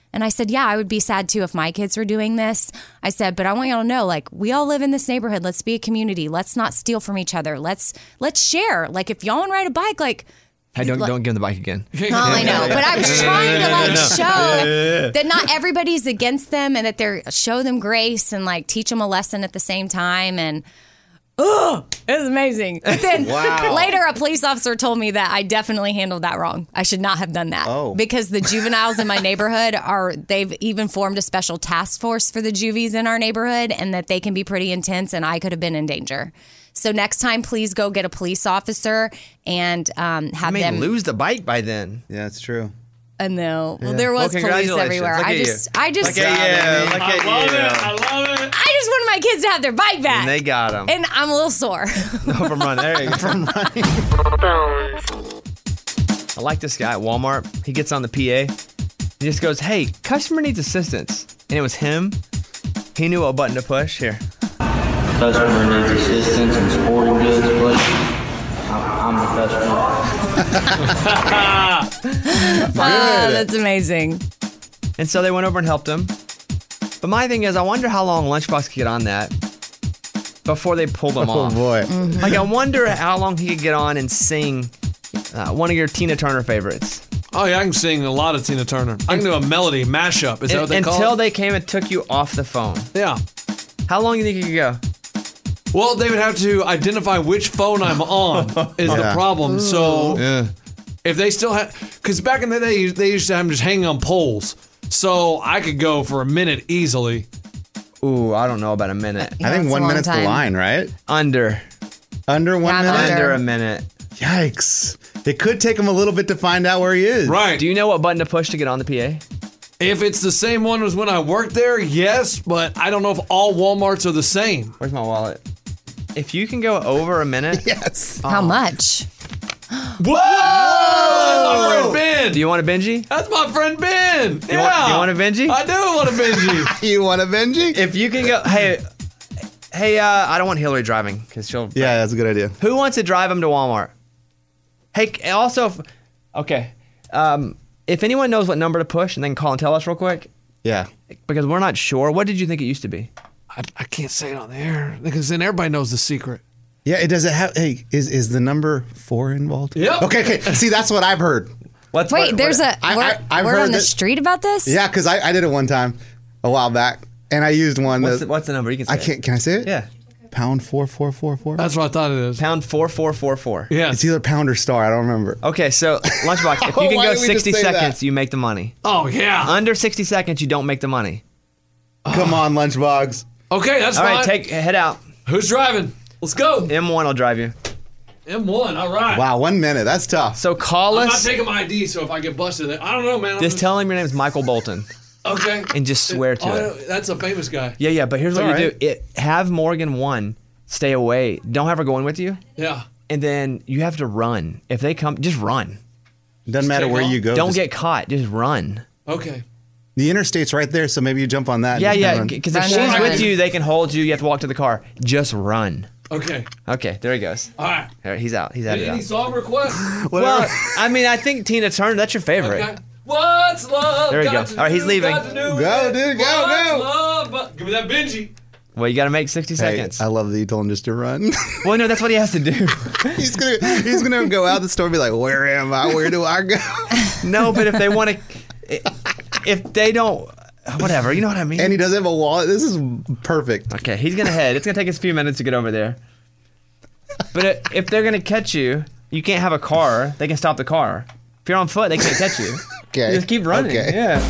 And I said, yeah, I would be sad too if my kids were doing this. I said, but I want y'all to know, like, we all live in this neighborhood. Let's be a community. Let's not steal from each other. Let's share. Like, if y'all want to ride a bike, like, Hey, don't give him the bike again. I know, but I was trying to like show that not everybody's against them and that they're show them grace and like teach them a lesson at the same time. And it was amazing. But then later, a police officer told me that I definitely handled that wrong. I should not have done that because the juveniles in my neighborhood they've even formed a special task force for the juvies in our neighborhood, and that they can be pretty intense, and I could have been in danger. So next time, please go get a police officer and have you may them lose the bike by then. Yeah, it's true. No, well, there was police everywhere. Look I just at you. Look at you. I love it. I just wanted my kids to have their bike back. And they got them. And I'm a little sore. No, from running. There you go. From running. I like this guy at Walmart. He gets on the PA. He just goes, hey, customer needs assistance. And it was him. He knew what button to push. Here. Customer needs assistance in sporting goods, please. I'm the customer. That's amazing. And so they went over and helped him. But my thing is, I wonder how long Lunchbox could get on that before they pulled him off. Oh, boy. Mm-hmm. Like, I wonder how long he could get on and sing one of your Tina Turner favorites. Oh, yeah, I can sing a lot of Tina Turner. I can do a melody mashup. Is that what they call it? Until they came and took you off the phone. Yeah. How long do you think you could go? Well, they would have to identify which phone I'm on is the problem. So if they still have... Because back in the day, they used to have them just hanging on poles. So I could go for a minute easily. Ooh, I don't know about a minute. I think 1 minute's the line, right? Under 1 minute? Under a minute. Yikes. It could take him a little bit to find out where he is. Right. Do you know what button to push to get on the PA? If it's the same one as when I worked there, yes, but I don't know if all Walmarts are the same. Where's my wallet? If you can go over a minute. Yes. How much? Whoa! That's my friend Ben. Do you want a Benji? That's my friend Ben. Do you want a Benji? I do want a Benji. You want a Benji? If you can go, hey, I don't want Hillary driving because she'll. Yeah, that's a good idea. Who wants to drive him to Walmart? Hey, also, okay. If anyone knows what number to push, and then call and tell us real quick. Yeah. Because we're not sure. What did you think it used to be? I can't say it on the air because then everybody knows the secret. Yeah, it does. It have? Hey, is the number 4 involved? Yep. Okay. See, that's what I've heard. I've There's heard on the street about this? Yeah, because I did it one time a while back, and I used one. What's the number? You can say. I can't. Can I say it? Yeah. Pound 4444. That's what I thought it is. Pound 4444. Yeah. It's either pound or star. I don't remember. Okay, so Lunchbox, if you can Why go did we just 60 say seconds, that? you make the money. Oh, yeah. Under 60 seconds, you don't make the money. Come on, Lunchbox. Okay, that's All fine. right, head out. Who's driving? Let's go. M1 will drive you. M1, all right. Wow, 1 minute. That's tough. So call I'm not us. taking my ID, so if I get busted, I don't know, man. Just tell him your name is Michael Bolton. Okay. And just swear to it. That's a famous guy. Yeah, but here's what all you right. do. Have Morgan 1 stay away. Don't have her going with you. Yeah. And then you have to run. If they come, just run. Doesn't matter take where off? you go. Don't just- get caught. Just run. Okay. The interstate's right there, so maybe you jump on that. and just Yeah, run. because if Run, she's run, with run. you, they can hold you. You have to walk to the car. Just run. Okay. Okay, there he goes. All right. All right, he's out. He's out. Any song requests? Well, I mean, I think Tina Turner, that's your favorite. Okay. What's love? There we got go. to All right, he's do, leaving. got to do Go, with it? dude, go, What's go. love but- Give me that Benji. Well, you got to make 60 Hey, seconds. I love that you told him just to run. Well, no, that's what he has to do. he's gonna go out the store and be like, "Where am I? Where do I go?" No, but if they want to, if they don't, whatever, you know what I mean? And he doesn't have a wallet. This is perfect. Okay, he's going to head. It's going to take us a few minutes to get over there. But if they're going to catch you, you can't have a car. They can stop the car. If you're on foot, they can't catch you. Okay. You just keep running. Okay. Yeah.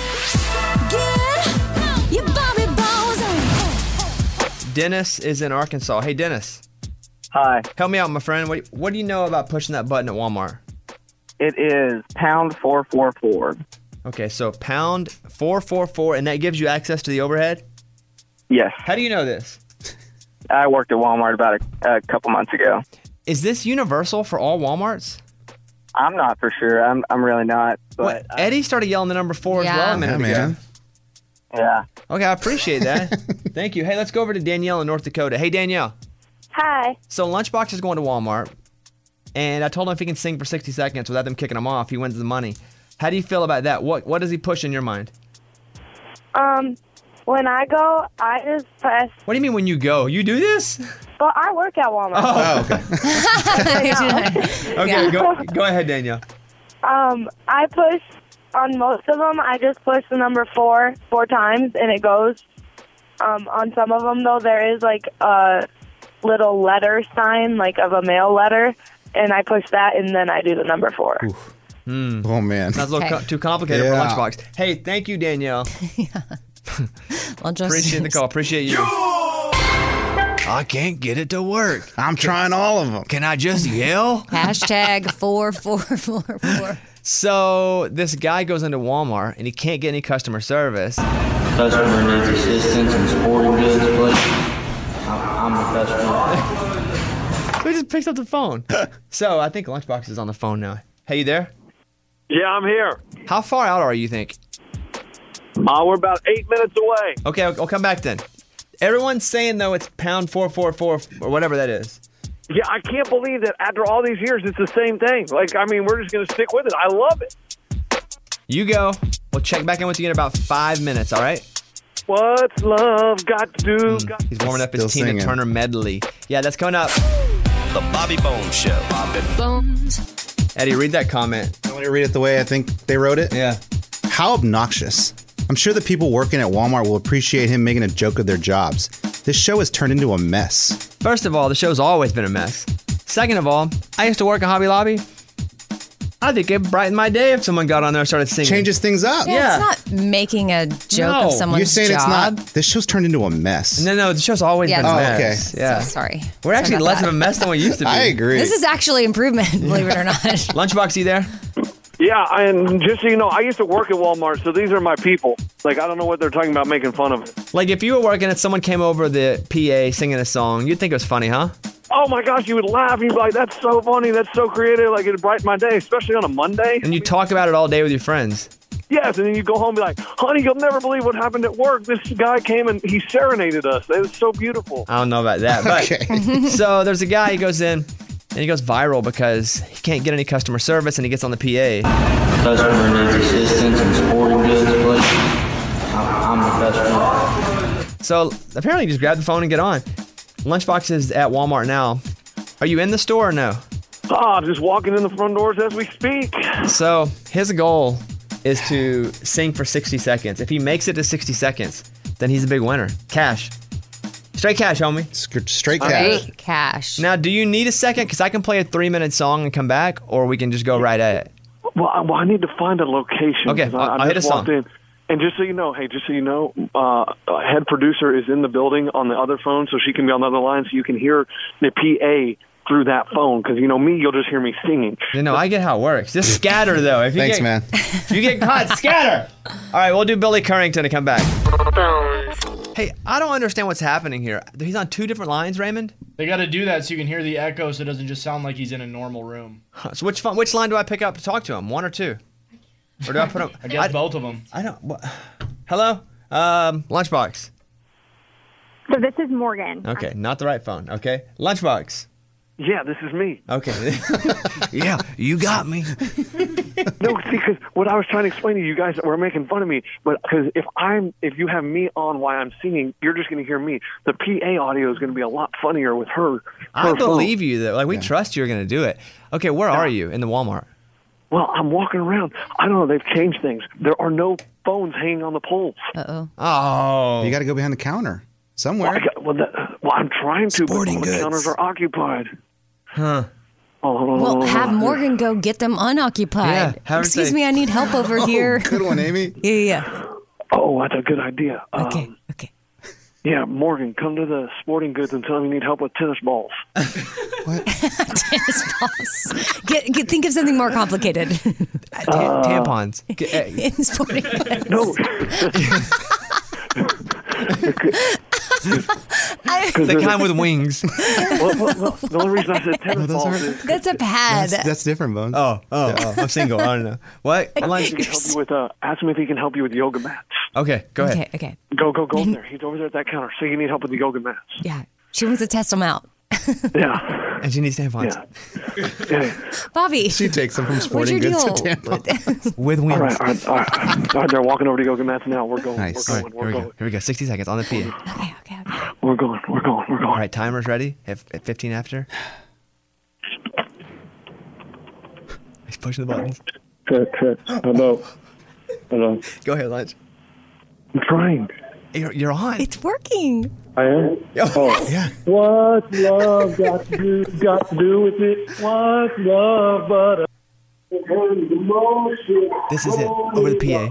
Dennis is in Arkansas. Hey, Dennis. Hi. Help me out, my friend. What do you know about pushing that button at Walmart? It is pound 444. Okay, so pound 444, and that gives you access to the overhead? Yes. How do you know this? I worked at Walmart about a couple months ago. Is this universal for all Walmarts? I'm not for sure. I'm really not. But Eddie started yelling the number 4 as well a minute ago. man. yeah. Okay, I appreciate that. Thank you. Hey, let's go over to Danielle in North Dakota. Hey, Danielle. Hi. So Lunchbox is going to Walmart, and I told him if he can sing for 60 seconds without them kicking him off, he wins the money. How do you feel about that? What does he push in your mind? When I go, I just press. What do you mean when you go? You do this? Well, I work at Walmart. Oh, okay. Okay, go ahead, Danielle. I push on most of them. I just push the number 4 times, and it goes. On some of them, though, there is like a little letter sign, like of a mail letter, and I push that, and then I do the number 4. Oh, man. That's a little too complicated for Lunchbox. Hey, thank you, Danielle. Appreciate the call. Appreciate you. I can't get it to work. I'm trying all of them. Can I just yell? Hashtag 444. So this guy goes into Walmart and he can't get any customer service. Customer needs assistance in sporting goods, please. I'm the customer. So he just picks up the phone. So I think Lunchbox is on the phone now. Hey, you there? Yeah, I'm here. How far out are you think? We're about 8 minutes away. Okay, I'll come back then. Everyone's saying, though, it's pound 444 or whatever that is. Yeah, I can't believe that after all these years, it's the same thing. Like, I mean, we're just going to stick with it. I love it. You go. We'll check back in with you in about 5 minutes, all right? What's love got to do? He's warming up his Tina Turner medley. Yeah, that's coming up. The Bobby Bones Show. Bobby Bones. Eddie, read that comment. You want me to read it the way I think they wrote it? Yeah. How obnoxious. I'm sure the people working at Walmart will appreciate him making a joke of their jobs. This show has turned into a mess. First of all, the show's always been a mess. Second of all, I used to work at Hobby Lobby. I think it brightened my day if someone got on there and started singing. Changes things up. Yeah, it's not making a joke of someone's You're saying job. it's not. This show's turned into a mess. No, the show's always been a mess. Okay. Yeah. So sorry. We're actually less of a mess than we used to be. I agree. This is actually improvement, believe it or not. Lunchbox, you there? Yeah, and just so you know, I used to work at Walmart, so these are my people. Like, I don't know what they're talking about making fun of. Like, if you were working and someone came over the PA singing a song, you'd think it was funny, huh? Oh my gosh, you would laugh. You'd be like, that's so funny. That's so creative. Like, it'd brighten my day, especially on a Monday. And you talk about it all day with your friends. Yes, and then you go home and be like, honey, you'll never believe what happened at work. This guy came and he serenaded us. It was so beautiful. I don't know about that. But so there's a guy, he goes in, and he goes viral because he can't get any customer service, and he gets on the PA. Customer needs assistance in sporting goods, please. I'm the customer. So apparently you just grab the phone and get on. Lunchbox is at Walmart now. Are you in the store or no? Just walking in the front doors as we speak. So his goal is to sing for 60 seconds. If he makes it to 60 seconds, then he's a big winner. Cash. Straight cash, homie. Straight cash. Straight cash. Now, do you need a second? Because I can play a 3-minute song and come back, or we can just go right at it. Well, I need to find a location. Okay, I'll hit a song. And just so you know, head producer is in the building on the other phone, so she can be on the other line, so you can hear the PA through that phone. Because, you know me, you'll just hear me singing. No, I get how it works. Just scatter, though. Thanks, man. If you get caught, scatter. All right, we'll do Billy Currington to come back. Hey, I don't understand what's happening here. He's on 2 different lines, Raymond? They got to do that so you can hear the echo so it doesn't just sound like he's in a normal room. So which line do I pick up to talk to him? 1 or 2? Or do I put him? I guess both of them. I don't. Hello? Lunchbox. So this is Morgan. Okay, not the right phone. Okay. Lunchbox. Yeah, this is me. Okay. Yeah, you got me. No, see, because what I was trying to explain to you guys were making fun of me, but because if you have me on while I'm singing, you're just going to hear me. The PA audio is going to be a lot funnier with her. I believe you, though. Like, we trust you're going to do it. Okay, where are you in the Walmart? Well, I'm walking around. I don't know. They've changed things. There are no phones hanging on the poles. Uh-oh. Oh. You got to go behind the counter somewhere. Well, I'm trying to, but all the counters are occupied. Huh. Well, have Morgan go get them unoccupied. Yeah, Excuse me, I need help over here. Good one, Amy. Yeah. Oh, that's a good idea. Okay. Yeah, Morgan, come to the sporting goods and tell them you need help with tennis balls. Tennis balls. Think of something more complicated. Tampons. In sporting goods. No. The kind with wings. Well, the only reason I said tennis balls is... That's a pad. That's different, Bones. Oh, I'm single. I don't know. What? Ask him if he can help you with yoga mats. Okay, go ahead. Okay. Go there. He's over there at that counter. Say you need help with the yoga mats. Yeah. She wants to test them out. Yeah. And she needs tampons. Yeah. Bobby. She takes them from What's sporting your goods deal? to Tampa. With wings. All right, they're walking over to go get Matt's now. We're going. Nice. We're All going. right, We're going. Here we go. 60 seconds on the PA. We're going. All right, timer's ready. At 15 after. He's pushing the buttons. Check. Hello. Go ahead, Lunch. I'm trying. You're on. It's working. I am? Oh. Yeah. What's love got to do with it? What's love but a... This is it. Over the PA.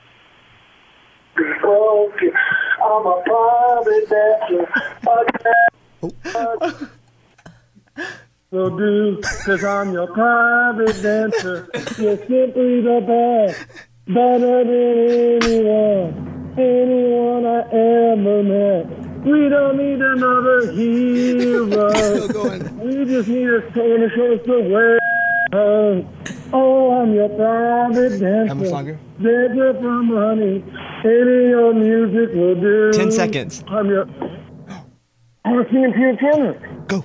I'm a private dancer. So do, cause I'm your private dancer. You're simply the best. Better than anyone I ever met. We don't need another hero. We just need a someone to show us the way. Oh, I'm your private dancer. How much longer? Dancer from honey. Any old music will do. 10 seconds. I'm your... I'm singing to your channel. Go.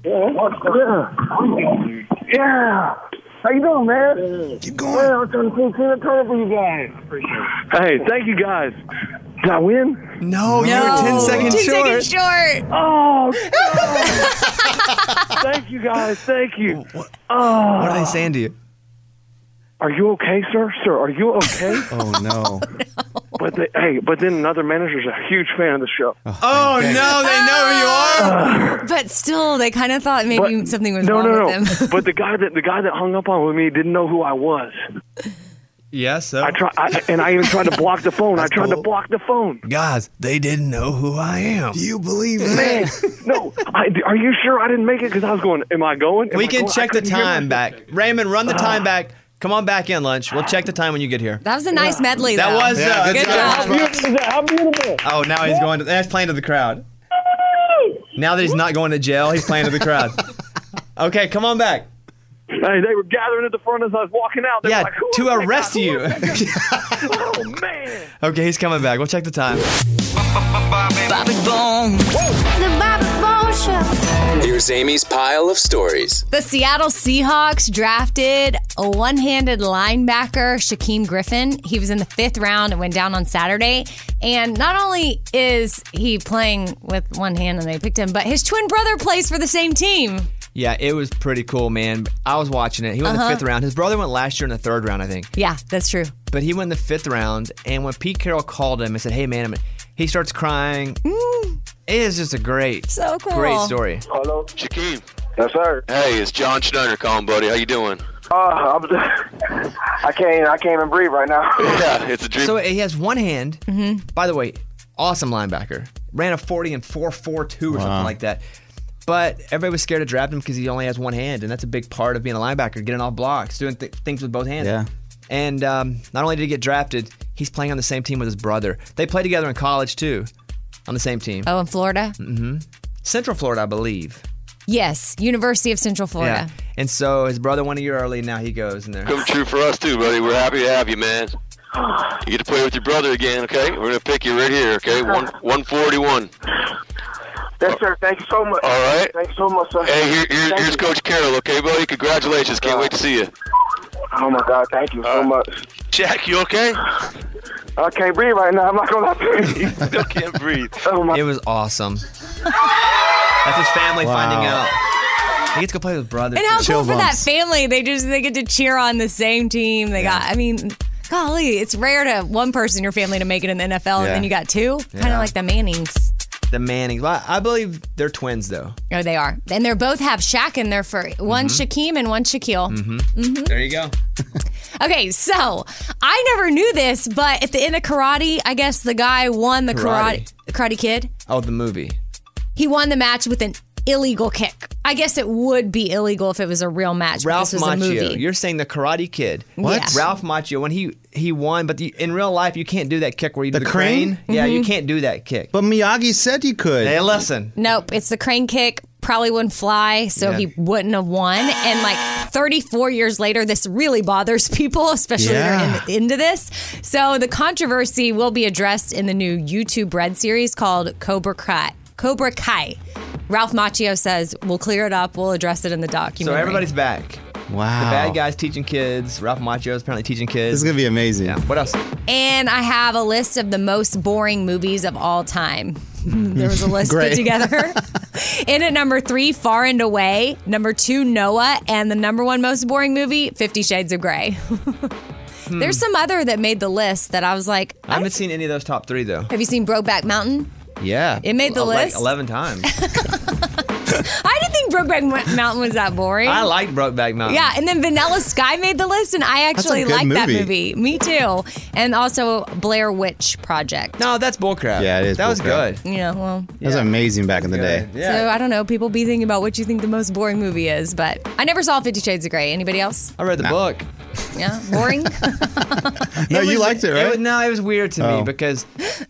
Yeah. How you doing, man? Keep going. Yeah, I'm trying to sing Tina Turner for you guys. Hey, thank you guys. Did I win? No, you were 10 seconds 10 short. seconds short. Oh, God. Thank you, guys. Thank you. What are they saying to you? Are you okay, sir? Sir, are you okay? Oh, no. But then another manager's a huge fan of the show. Oh, no, they know who you are. But still, they kind of thought maybe something was wrong with them. But the guy that hung up on with me didn't know who I was. Yes, so? I even tried to block the phone. I tried to block the phone. Guys, they didn't know who I am. Do you believe that? Man, no. Are you sure I didn't make it? Because I was going, am I going? We can check the time back. Raymond, run the time back. Come on back in, Lunch. We'll check the time when you get here. That was a nice medley, though. That was good job. How beautiful. Oh, now he's going to... That's playing to the crowd. Now that he's not going to jail, he's playing to the crowd. Okay, come on back. Hey, they were gathering at the front as I was walking out. They were like, to arrest you. Oh, man. Okay, he's coming back. We'll check the time. Bobby Bones. The Bobby Bones Show. Here's Amy's pile of stories. The Seattle Seahawks drafted a one-handed linebacker, Shaquem Griffin. He was in the 5th round and went down on Saturday. And not only is he playing with one hand and they picked him, but his twin brother plays for the same team. Yeah, it was pretty cool, man. I was watching it. He went in the 5th round. His brother went last year in the 3rd round, I think. Yeah, that's true. But he went in the 5th round, and when Pete Carroll called him and said, hey, man, he starts crying. It is just a great story. Hello? Shaquem. Yes, sir. Hey, it's John Schneider calling, buddy. How you doing? I can't even breathe right now. Yeah, it's a dream. So he has one hand. By the way, awesome linebacker. Ran a 40 and 4.42 or something like that. But everybody was scared to draft him because he only has one hand, and that's a big part of being a linebacker, getting off blocks, doing things with both hands. Yeah. And not only did he get drafted, he's playing on the same team with his brother. They played together in college, too, on the same team. Oh, in Florida? Mm-hmm. Central Florida, I believe. Yes, University of Central Florida. Yeah. And so his brother went a year early, and now he goes in there. Come true for us, too, buddy. We're happy to have you, man. You get to play with your brother again, okay? We're going to pick you right here, okay? 141. Yes, sir. Thank you so much. All right. Thank you so much, sir. Hey, here's Coach Carroll, okay, buddy? Congratulations. Can't wait to see you. Oh, my God. Thank you so much. Jack, you okay? I can't breathe right now. I'm not going to lie to you. You still can't breathe. It was awesome. That's his family finding out. He gets to go play with his brother. And how too. cool for that family. They get to cheer on the same team. Golly, it's rare to one person in your family to make it in the NFL, and then you got two. Kind of like the Mannings. The Mannings. Well, I believe they're twins, though. Oh, they are. And they both have Shaq in there for one Shaquem and one Shaquille. There you go. Okay, so I never knew this, but at the end of Karate, I guess the guy won the Karate Kid. Oh, the movie. He won the match with an illegal kick. I guess it would be illegal if it was a real match. Ralph this was a Macchio. movie. You're saying the Karate Kid. What? Yeah. Ralph Macchio, when he won, but in real life, you can't do that kick where you do the crane? Yeah, you can't do that kick. But Miyagi said you could. Hey, listen. Nope, it's the crane kick. Probably wouldn't fly, so he wouldn't have won. And like 34 years later, this really bothers people, especially that are into this. So the controversy will be addressed in the new YouTube Red series called Cobra Kai. Ralph Macchio says, we'll clear it up. We'll address it in the documentary. So everybody's back. Wow. The bad guy's teaching kids. Ralph Macchio is apparently teaching kids. This is going to be amazing. Yeah. What else? And I have a list of the most boring movies of all time. There was a list put together. In at number 3, Far and Away. Number 2, Noah. And the number 1 most boring movie, 50 Shades of Grey. There's some other that made the list that I was like... I haven't seen any of those top 3, though. Have you seen Brokeback Mountain? Yeah. It made the list? Like 11 times. I didn't think Brokeback Mountain was that boring. I liked Brokeback Mountain. Yeah, and then Vanilla Sky made the list, and I actually liked that movie. Me too. And also Blair Witch Project. No, that's bullcrap. Yeah, it is. That was good. Yeah, well. That was amazing back in the day. Yeah. So I don't know. People be thinking about what you think the most boring movie is, but I never saw 50 Shades of Grey. Anybody else? I read the book. Yeah, boring. No, you liked it, right? It was weird to me because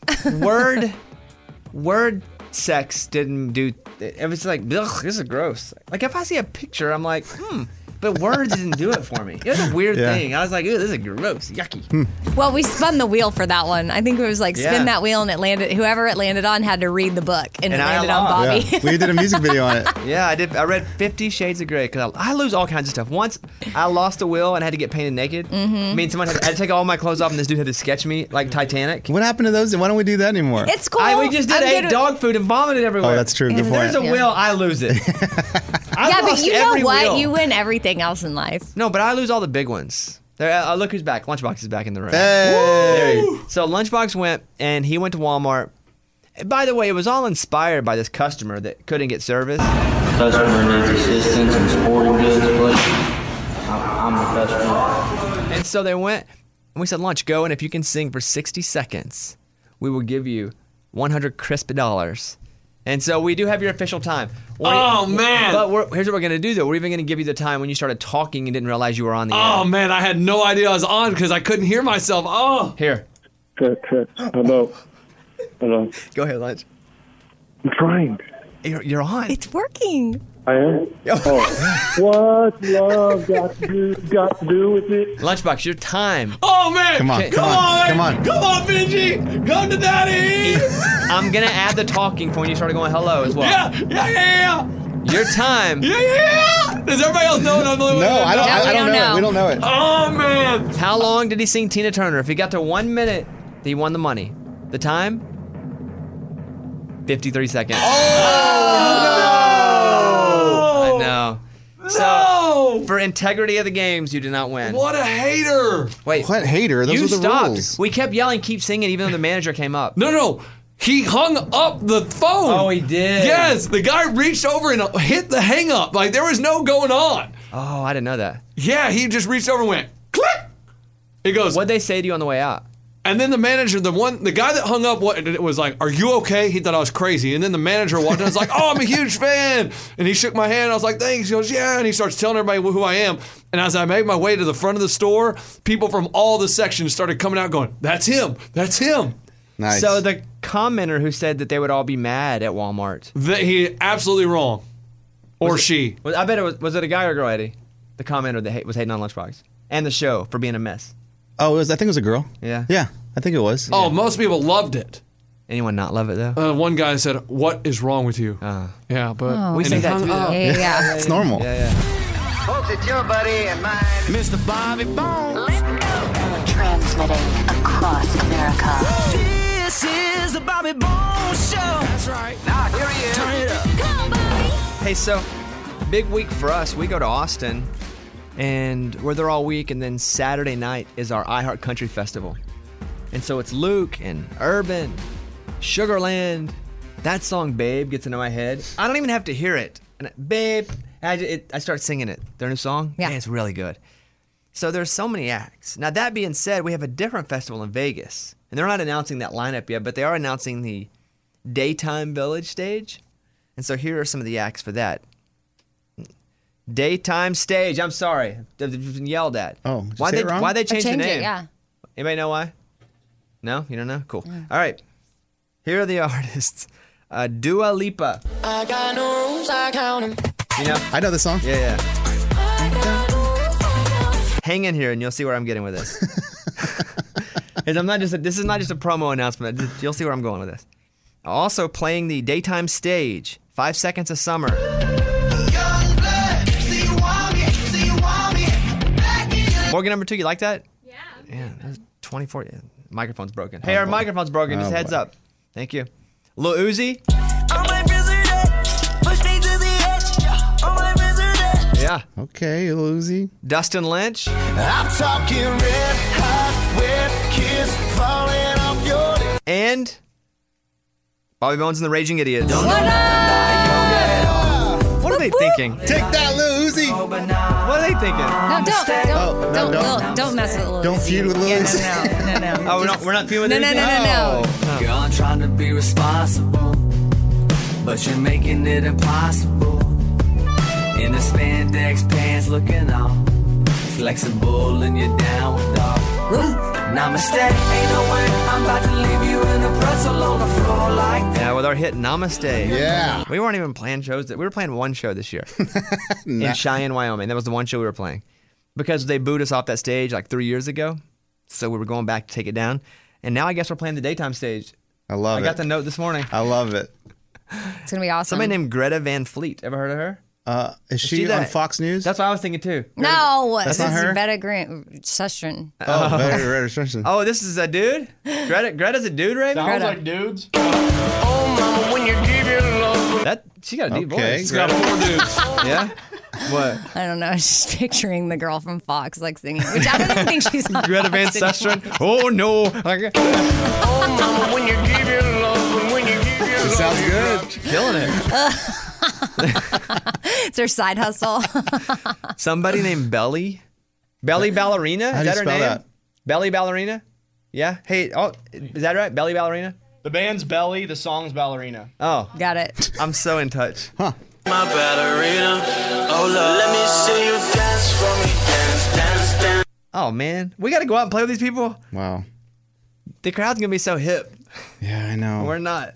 word sex didn't do. It was like, ugh, this is gross. Like if I see a picture, I'm like, but words didn't do it for me. It was a weird thing. I was like, ew, this is gross, yucky. Well, we spun the wheel for that one. I think it was like spin that wheel and it landed. Whoever it landed on had to read the book, and it landed on Bobby. Yeah. We did a music video on it. Yeah, I did. I read 50 Shades of Grey because I lose all kinds of stuff. Once I lost a wheel and had to get painted naked. I mean, I had to take all my clothes off, and this dude had to sketch me like Titanic. What happened to those? Why don't we do that anymore? It's cool. We just ate dog food and vomited everywhere. Oh, that's true. Good If there's a wheel, I lose it. Yeah, but you know what? Wheel. You win everything else in life. No, but I lose all the big ones. There, look who's back. Lunchbox is back in the room. Hey! So Lunchbox went, and he went to Walmart. By the way, it was all inspired by this customer that couldn't get service. Customer needs assistance in sporting goods, please. I'm the customer. And so they went, and we said, Lunch, go, and if you can sing for 60 seconds, we will give you $100 crisp dollars. And so we do have your official time. Man. But here's what we're going to do, though. We're even going to give you the time when you started talking and didn't realize you were on the air. Oh, man, I had no idea I was on because I couldn't hear myself. Oh. Here. Hello. Go ahead, Lunch. I'm trying. You're on. It's working. I am? Oh. What's love got to do with it? Lunchbox, your time. Oh, man. Come on. Come on, Benji. Come to daddy. I'm going to add the talking for when you started going hello as well. Yeah. Your time. Yeah. Does everybody else know? I don't know it. We don't know it. Oh, man. How long did he sing Tina Turner? If he got to 1 minute, he won the money. The time? 53 seconds. I know. So, for integrity of the games, you did not win. What a hater. Wait. What hater? Those you were the stopped. rules. We kept yelling, keep singing, even though the manager came up. No. He hung up the phone. Oh, he did? Yes. The guy reached over and hit the hang up. Like, there was no going on. Oh, I didn't know that. Yeah, he just reached over and went, click. He goes, What'd they say to you on the way out? and then the manager, the guy that hung up, was like, "Are you okay?" He thought I was crazy. And then the manager walked in and was like, "Oh, I'm a huge fan." And he shook my hand. I was like, "Thanks." He goes, "Yeah." And he starts telling everybody who I am. And as I made my way to the front of the store, people from all the sections started coming out going, "That's him. That's him." Nice. So the commenter who said that they would all be mad at Walmart. He absolutely wrong. Or she. I bet it was it a guy or a girl, Eddie? The commenter that was hating on Lunchbox. And the show for being a mess. Oh, I think it was a girl. Yeah. Yeah, I think it was. Oh, most people loved it. Anyone not love it, though? One guy said, "What is wrong with you?" Yeah, but... we say that too. Yeah. It's normal. Yeah. Folks, it's your buddy and mine, Mr. Bobby Bones. Transmitting across America. This is the Bobby Bones Show. That's right. Now, here he is. Turn it up. Come on, Bobby. Hey, so, big week for us. We go to Austin, and we're there all week, and then Saturday night is our iHeart Country Festival. And so it's Luke and Urban, Sugarland. That song, Babe, gets into my head. I don't even have to hear it. And Babe, I start singing it. Their new song? Yeah. Man, it's really good. So there's so many acts. Now, that being said, we have a different festival in Vegas. And they're not announcing that lineup yet, but they are announcing the Daytime Village stage. And so here are some of the acts for that. Daytime Stage. I'm sorry. They've been yelled at. Oh, did you say it wrong? Why'd they change the name? Yeah. Anybody know why? No? You don't know? Cool. All right. Here are the artists. Dua Lipa. I got no rules, I count them. You know? I know the song. Yeah. Hang in here and you'll see where I'm getting with this. This is not just a promo announcement. You'll see where I'm going with this. Also playing the Daytime Stage, 5 Seconds of Summer. Morgan number 2, you like that? Yeah, that's 24. Yeah. Microphone's broken. Hey, our microphone's broken. Just heads up. Thank you. Lil Uzi. Yeah. Okay, Lil Uzi. Dustin Lynch. I'm talking red hot, wet kiss falling off your lips. And Bobby Bones and the Raging Idiots. What are they thinking? Take that, Lil Uzi. What are they thinking? No, don't mess with Lil Uzi. Don't feud with Lil Uzi. No. Oh, we're not feuding with Uzi? No. Girl, I'm trying to be responsible, but you're making it impossible. In the spandex pants, looking all flexible, and you're down with all. Namaste, ain't no way I'm about to leave you in a pretzel on the floor like that. Yeah, with our hit Namaste. Yeah. We weren't even playing shows. We were playing one show this year in Cheyenne, Wyoming. That was the one show we were playing because they booed us off that stage like 3 years ago. So we were going back to take it down. And now I guess we're playing the daytime stage. I love it. I got the note this morning. I love it. It's going to be awesome. Somebody named Greta Van Fleet. Ever heard of her? Is she on Fox News? That's what I was thinking too. No, That's this not her? is Betta Sustron. Greta Sustron. Oh, this is a dude? Greta's a dude, right? Sounds like dudes. Oh, mama, when you give your love. She got a deep Okay. voice. It's got 4 dudes. Yeah? What? I don't know. I was just picturing the girl from Fox like singing, which I don't even think she's on Greta Van Fox anymore. Sustron. Oh, no. Oh, mama, when you give your love, when you give your love. Sounds good. Killing it. It's her side hustle. Somebody named Belly Ballerina? How Is do you that her spell name? that? Belly Ballerina? Yeah? Hey, is that right? Belly Ballerina? The band's Belly, the song's Ballerina. Oh. Got it. I'm so in touch. My ballerina. Oh, love. Let me see you dance for me. Dance, dance, dance. Oh, man. We got to go out and play with these people? Wow. The crowd's going to be so hip. Yeah, I know. We're not.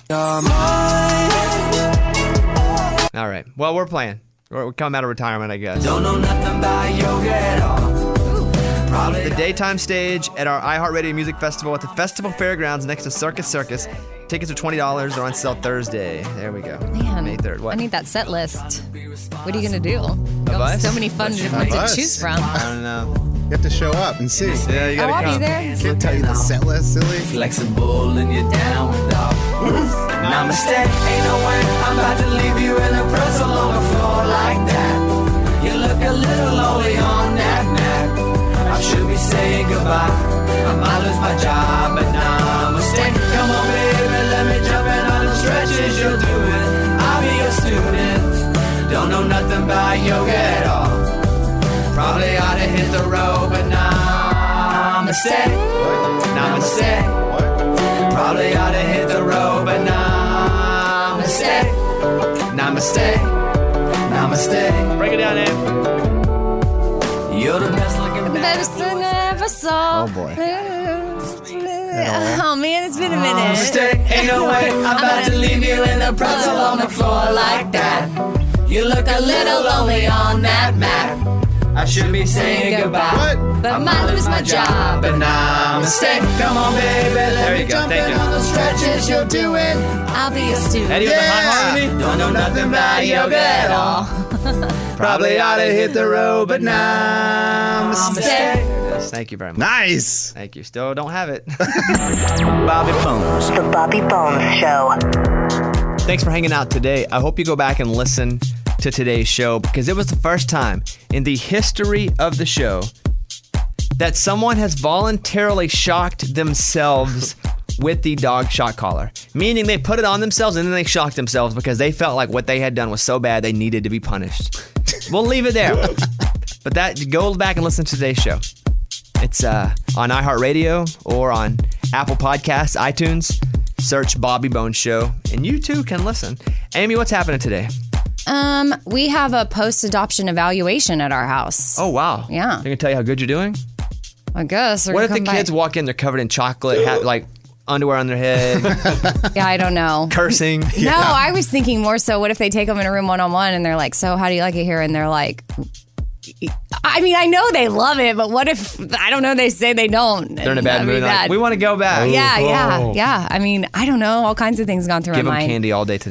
All right. Well, we're playing. We're coming out of retirement, I guess. Don't know nothing about yoga at all. Probably The daytime stage at our iHeartRadio Music Festival at the Festival Fairgrounds next to Circus Circus. Tickets are $20. They're on sale Thursday. There we go. Man, May 3rd. What? I need that set list. What are you going to do? You have bus? so many fun ones to choose from. I don't know. You have to show up and see. Yeah, you Oh, gotta I'll come. be there. Can't tell you the set list, silly. flexible and you're down with all. Namaste, ain't no way I'm about to leave you in a pretzel on the floor like that. You look a little lonely on that nap. I should be saying goodbye. I might lose my job, but namaste. Come on, baby, let me jump in on the stretches you're doing. I'll be your student. Don't know nothing about yoga at all. Probably ought to hit the road, but namaste. Namaste. Probably ought to hit the road, but namaste. Namaste. Namaste. Break it down, Ed. You're the best looking Best thing I ever saw. Oh, boy. Oh man, it's been a minute. Mistake, ain't no way I'm about to leave you in the pretzel on the floor like that. You look a little lonely on that mat. I should be saying goodbye, but I might lose my job. But namaste, come on, baby, let me jump in on the stretches you're doing. I'll be a student. Eddie with the high harmony. Don't know nothing about yoga at all. Probably ought to hit the road, but namaste. Yes, thank you very much. Nice. Thank you. Still don't have it. Bobby Bones. The Bobby Bones Show. Thanks for hanging out today. I hope you go back and listen to today's show because it was the first time in the history of the show that someone has voluntarily shocked themselves with the dog shock collar. Meaning they put it on themselves and then they shocked themselves because they felt like what they had done was so bad they needed to be punished. We'll leave it there. But go back and listen to today's show. It's on iHeartRadio or on Apple Podcasts, iTunes. Search Bobby Bones Show, and you too can listen. Amy, what's happening today? We have a post-adoption evaluation at our house. Oh, wow. Yeah. They're going to tell you how good you're doing? I guess. What if the kids walk in, they're covered in chocolate, have, like underwear on their head, Yeah, I don't know. cursing? No, I was thinking more so, what if they take them in a room one-on-one and they're like, so how do you like it here? And they're like, I mean, I know they love it, but what if, I don't know, they say they don't. They're in a bad mood. Like, we want to go back. Yeah. I mean, I don't know. All kinds of things gone through Give my them mind. candy all day today.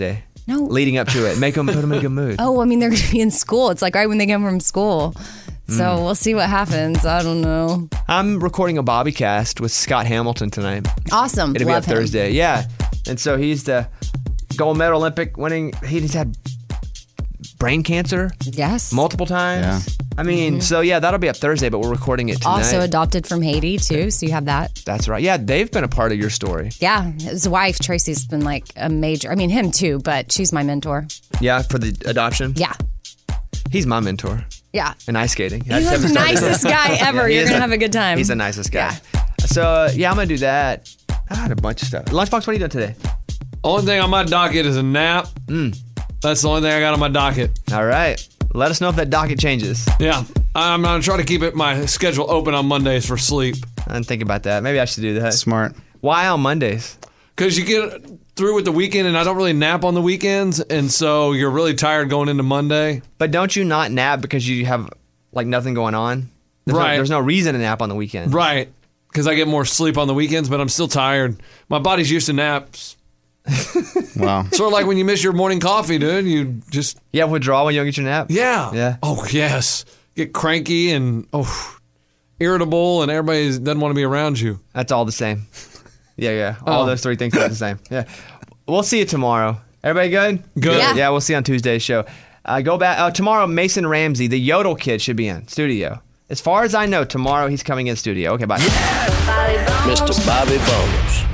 No. leading up to it. Put them in a good mood. Oh, I mean, they're going to be in school. It's like right when they come from school. So we'll see what happens. I don't know. I'm recording a Bobby cast with Scott Hamilton tonight. Awesome. It'll be up Love him. Thursday. Yeah. And so he's the gold medal Olympic winning. He's had brain cancer. Yes. Multiple times. Yeah. I mean, so yeah, that'll be up Thursday, but we're recording it tonight. Also adopted from Haiti, too. So you have that. That's right. Yeah, they've been a part of your story. Yeah. His wife, Tracy's been like a major. I mean, him, too, but she's my mentor. Yeah, for the adoption? Yeah. He's my mentor. Yeah. In ice skating. He's the nicest guy ever. Yeah, You're going to have a good time. He's the nicest guy. Yeah. So, yeah, I'm going to do that. I had a bunch of stuff. Lunchbox, what are you doing today? Only thing on my docket is a nap. That's the only thing I got on my docket. All right. Let us know if that docket changes. Yeah. I'm going to try to keep my schedule open on Mondays for sleep. I didn't think about that. Maybe I should do that. Smart. Why on Mondays? Because you get through with the weekend, and I don't really nap on the weekends, and so you're really tired going into Monday. But don't you not nap because you have, like, nothing going on? There's no reason to nap on the weekend. Right. Because I get more sleep on the weekends, but I'm still tired. My body's used to naps. Wow. Sort of like when you miss your morning coffee, dude. You just... You have withdrawal when you don't get your nap? Yeah. Yeah. Oh, yes. Get cranky and, irritable, and everybody doesn't want to be around you. That's all the same. Yeah. All those three things are the same. Yeah. We'll see you tomorrow. Everybody good? Good. Yeah, we'll see you on Tuesday's show. Go back. Tomorrow, Mason Ramsey, the Yodel kid, should be in studio. As far as I know, tomorrow he's coming in studio. Okay, bye. Mr. Bobby Bones.